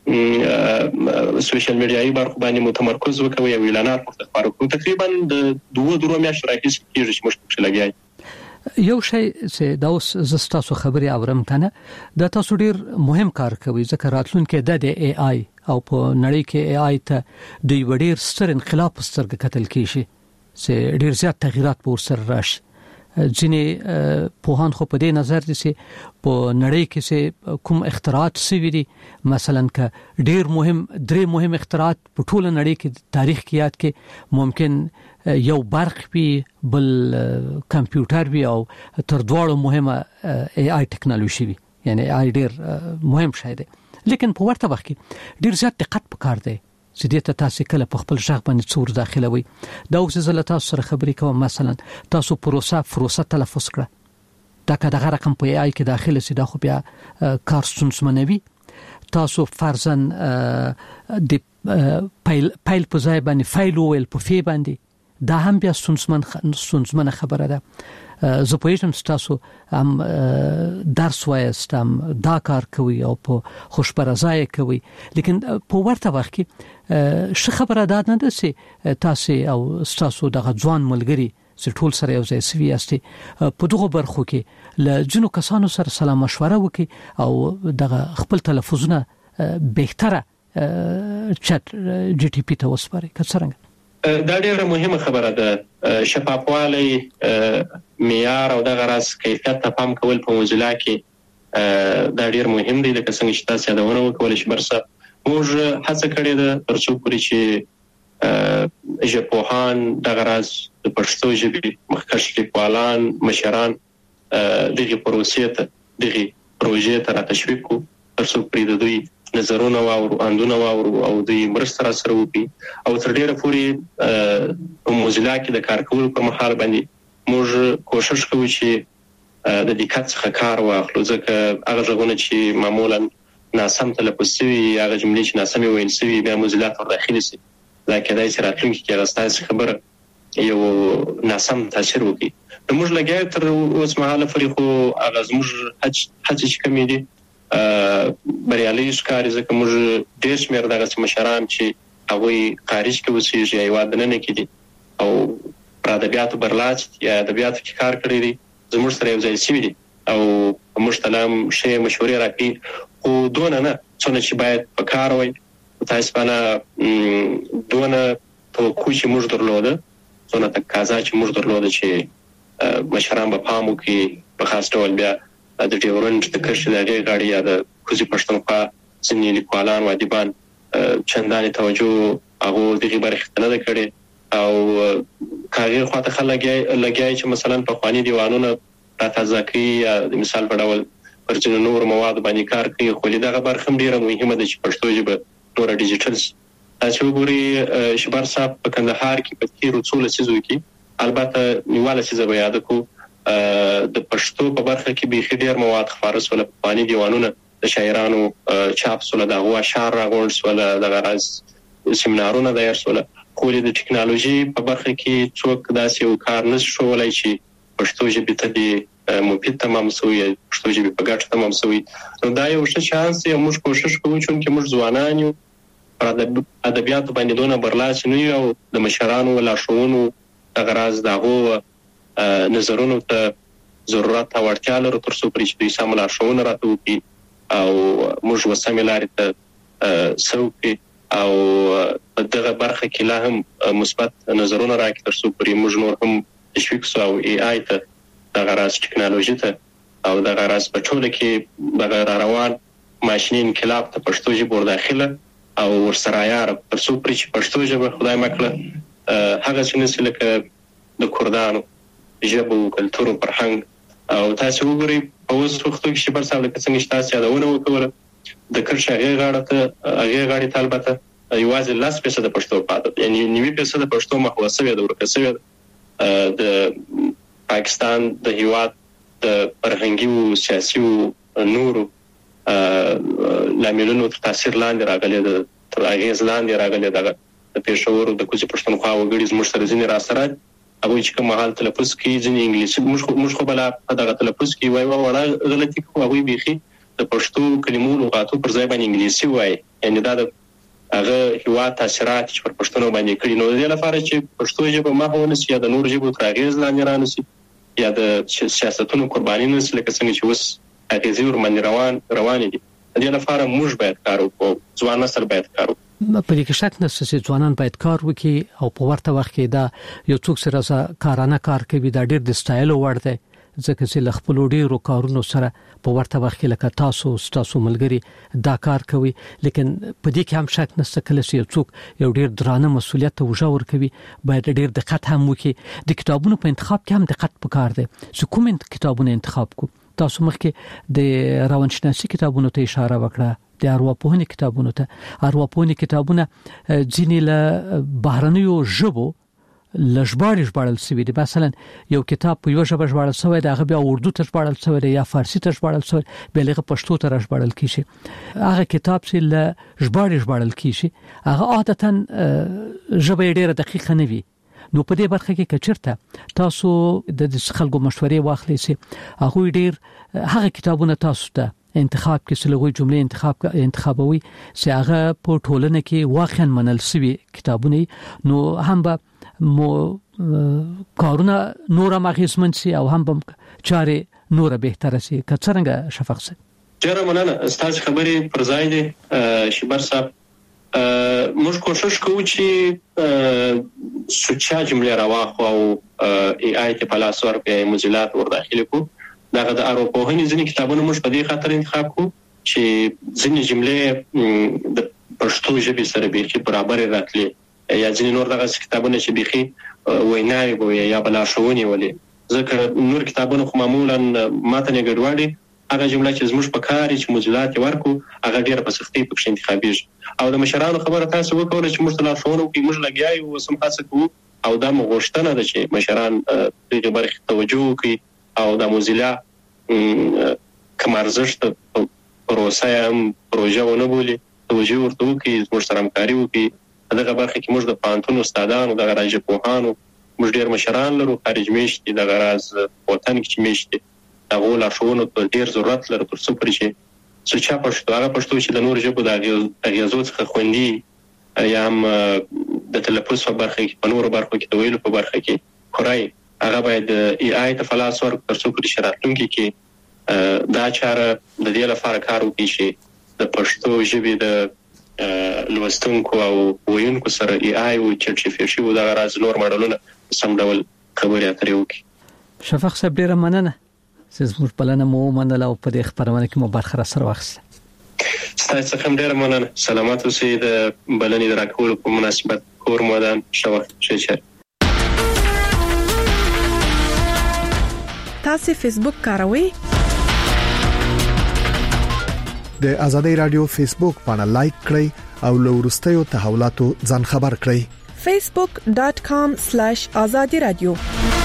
سوشل میډیایي برخو باندې متمرکز وکوي او اعلانات مرته خبرو کوي تقریبا د دوه درو میاشتو راځي چې موږ په لګیای یو شی چې دا اوس زستاسو خبري اورم کنه دا تاسو ډیر مهم کار کوي ځکه راتلونکي د ای آی او په نړۍ کې ای آی ته د وړیر ستر انقلاب سترګ کتل کیږي چې ډیر زیات تغیرات په سر راشي ځینې پوهان خو په دې نظر دي چې په نړۍ کې چې کوم اختراعات سوي دي مثلا ک ډیر مهم درې مهم اختراعات په ټول نړۍ کې تاریخ کې یاد کې ممکن یو برق وي بل کمپیوټر وي او تر دواړو مهمه ای آی ټیکنالوژي وي یعنی ای آی ډیر مهم شی دی لیکن په ورته وخت کې ډیر زیات دقت پکار دی چې دې ته تاسو کله په خپل ځای باندې څور داخلوي دا اوس زه له تاسو سره خبرې کوم مثلا تاسو پروسه پروسه تلفظ کړه دا که دغه رقم په ای آی کې داخله سي دا خو بیا کار ستونزمنوي تاسو فرضاً د فایل فایل په ځای باندې فایل ویل په فی باندې دا هم بیا ستونزمن ستونزمنه خبره ده زه په هیڅ تاسو هم درس وایست هم دا کار کوي او په خوشبرزای کوي لیکن په ورته وخت کې ش خبره ده نه ده چې تاسو او تاسو دغه ځوان ملګری چې ټول سره یو ځای سوي یاستي په دغه برخو کې ل جنو کسانو سره سلام مشوره وکي او دغه خپل تلفظونه بهتره چټ جی ټی پی ته وسپاري کڅرنګ دا ډیره مهمه خبره ده شفافوالی معیار او دغه راس کیفیت ته پام کول په موزیلا کې دا ډیر مهم دی لکه څنګه چې تاسو یادونه وکول شي برسه موږ هڅه کړې ده ترڅو پرې چې ژبپوهان دغه راس د پښتو ژبې مخکښ لیکوالان مشران دغه پروسې ته دغه پروژې ته را تشویق کو ترڅو پرې د دوی نظرونه او اندونه او او د مرسته سره وکړي او تر ډیره پورې په موزیلا کې د کار کولو پر مهال باندې موږ کوشش کوو چې د دقت څخه کار واخلو ځکه هغه ځګونه چې معمولا ناسم تلفظ شوی هغه جملې چې ناسم ویل شوی بیا موزلات ور داخلي شي دا کېدای شي راتلونکي کې غستای خبره یو ناسم تاثیر وکړي. نو موږ لګیا تر اوس مهاله فري خو هغه زموږ حج حج چې کومې دي بریالي ښکاري ځکه موږ ډېر شمېر دغه مشران چې هغوی خارج کې اوسېږي هیواد دننه کې دي او پر ادبیاتو برلاست یا ادبیاتو کې کار کړی دي زموږ سره یو ځای شوي دي او موږ ته هم ښې مشورې راکوي خو دونه نه څونه چې باید په کار وای متاسفانه دونه توقع چې موږ درلوده څونه تقاضا چې موږ درلوده چې مشران به پام وکړي په خاص ډول بیا د ډیورنډ د کرښې د هغې غاړې یا د کوزي پښتونخوا ځینې لیکوالان او ادیبان چندانې توجه هغو دغې برخې ته نه ده کړې او که هغې خواته ښه لګیا چې مثلا پخواني دیوانونه راتازه کوي یا د مثال په ډول پر ځینو نورو موادو باندې کار کوي خو دغه برخه هم ډېره مهمه ده چې پښتو ژبه نوره ډیجیټل شي. تاسو وګورئ شبر صاحب په کندهار کې په تیرو څو لسیزو کې البته نیواله څه به یاد کو د پښتو په برخه کې به ډېر مواد خبره سول په پانی دیوانونه د شاعرانو چاپ سول د هوا شعر راغونډ سول د غرض سیمینارونه دایر سول خو د ټکنالوژي په برخه کې څوک داسې یو کار نه شولای چې پښتو ژبه ته د مفید تمام سوی پښتو ژبه په ګټه تمام سوی. نو دا یو ښه چانس دی موږ کوشش کوو چې موږ ځوانان یو پر ادبیاتو باندې دونه برلاسی نه یو د مشرانو لارښوونو د غرض دغه نظرونو ته ضرورت او اړتیا لرو تر څو پرې چې دوی سم لارښوونه راته وکړي او موږ وسمې لارې ته سوکړي او په دغه برخه کې لا هم مثبت نظرونه راکړي تر څو پرې موږ نور هم تشویق سو او ای آی ته د غرض ټکنالوژي ته او د غرض په ټوله کې د روان ماشیني انقلاب ته پښتو ژبه ور داخله او ورسره یار تر څو پرې چې پښتو ژبه خدای مکړه هغه څه نسي لکه د کردانو ژبه او کلتور او فرهنګ او تاسو وګورئ په اوس وخت کې چې بر څه لکه څنګه تاسو یادونه وکړه د کرښې هغه غاړه ته هغه غاړې ته البته یوازې لاس پیسه د پښتو پاتې یعنی نیوي پیسه د پښتو محوسه وي د ورکسوي د پاکستان د هیواد د فرهنګي او سیاسي او نورو لاملونو تر تاثیر لاندې راغلي د تر اغیز لاندې راغلي د پېښور د کوزي پښتونخوا وګړي زموږ سره ځینې راسره هغه چې کوم حال تلفظ کوي ځینې انګلیسي موږ موږ خو بل په دغه تلفظ کوي وای وړه غلطي کوي هغه بيخي د پښتو کلمو لغاتو پر ځای باندې انګلیسي وای یعنی دا د هغه هیواد تاثیرات چې پر پښتون باندې کړي نو د دې لپاره چې پښتو ژبه ما هونه سي یا د نور ژبو تر اغیز لاندې رانسي یا د سیاستونو قرباني نه سي لکه څنګه چې وس اغیزې ور باندې روان روان دي د دې لپاره موږ باید کار وکړو ځوان نسل باید کار وکړي په دې کې شک نشته چې ځوانان باید کار وکړي او په ورته وخت کې دا یو څوک سره کارانه کار کوي دا ډېر د سټایل وړ دی ځکه چې لخپل ډیرو کارونو سره په ورته وخت کې لکه تاسو تاسو ملګری دا کار کوي لیکن په دې کې هم شک نشته کله چې یو څوک یو ډیر درانه مسولیت ته وژور کوي باید ډیر دقت هم وکړي د کتابونو په انتخاب کې هم دقت پکار دی چې کوم کتابونه انتخاب کو تاسو مخکې د روانشناسي کتابونو ته اشاره وکړه د ارواپوهنې کتابونو ته ارواپوهنې کتابونه ځینې له بهرنیو ژبو لژباړې ژباړل شوی دی مثلا یو کتاب په یو ژبه ژباړل شوی دی هغه بیا اردو ته ژباړل شوی دی یا فارسی ته ژباړل شوی بیا لغه پښتو ته ژباړل کیږي هغه کتاب چې له ژباړې ژباړل کیږي هغه عادتا ژبه ډیره دقیقه نه وي نو په دې برخه کې کچرته تاسو د خلکو مشورې واخلئ سي هغه ډیر هغه کتابونه تاسو ته انتخاب کې سلوي جملې انتخاب انتخابوي چې هغه په ټولنه کې واقعا منل شوی کتابونه نو هم به مو کارونه نور ماغیزمن سي او هم به چاره نور بهتر سي کڅرنګ شفق سي چیرې مننه استاد خبرې پر ځای دي شبر صاحب موږ کوشش کوو چې سوچا جملې راوخو او ای آی ته په لاس ورکړي موزیلات ور داخلي کو دغه د ارواپوهنې ځینې کتابونه موږ په دې خاطر انتخاب کوو چې ځینې جملې د پښتو ژبې سره به برابر راتلي یا ځینې نور دغه کتابونه چې بيخي ویناوي وي یا بل شاوني ولي ځکه نور کتابونه خو معمولا ماته نه ګډوډي هغه جمله چې زموږ په کار چې موزیلات ورکو هغه ډیره په سختۍ په انتخابیږي او د مشرانو خبره تاسو وکړه چې موږ ته شاونو کې موږ لګیاي او سم خاصه کوو او دا مغوښتنه ده چې مشران دغه برخه توجه کوي او د موزیلا کوم ارزښت پروسه هم پروژه ونه بولي توجه ورته وکړي زموږ سره همکاري وکړي دغه برخه کې موږ د پوهنتون استادانو دغه راجع پوهانو موږ ډېر مشران لرو خارج میشتي دغه راز وطن کې میشتي هغه لارښوونو ته ډېر ضرورت لري تر څو پرې چې څه چا پښتو هغه پښتو چې د نور ژبو د اغیزو څخه خوندي یا هم د تلفظ په برخه کې په نورو برخو کې د ویلو په برخه کې خورای هغه باید ای آی ته فلاس ورک تر څو پرې شراتونکي کې دا چاره د دې لپاره کار وکړي چې د پښتو ژبې د لوستونکو او ویونکو سره ای آی او چرچفي شي او دا راز نور ماډلونه سم ډول خبرې اترې وکړي شفق صاحب ډیره مننه چې زموږ بلنه مو منله او په دې خبرونه کې مو برخه را سره واخیسته ستاسو څخه ډیره مننه سلامات اوسئ د بلنې دراکولو په مناسبت کور مودان شوه چې تاسو فیسبوک کاروئ د ازادي رادیو فیسبوک باندې لایک کړئ او له وروستیو تحولاتو ځان خبر کړئ facebook dot com slash azadi radio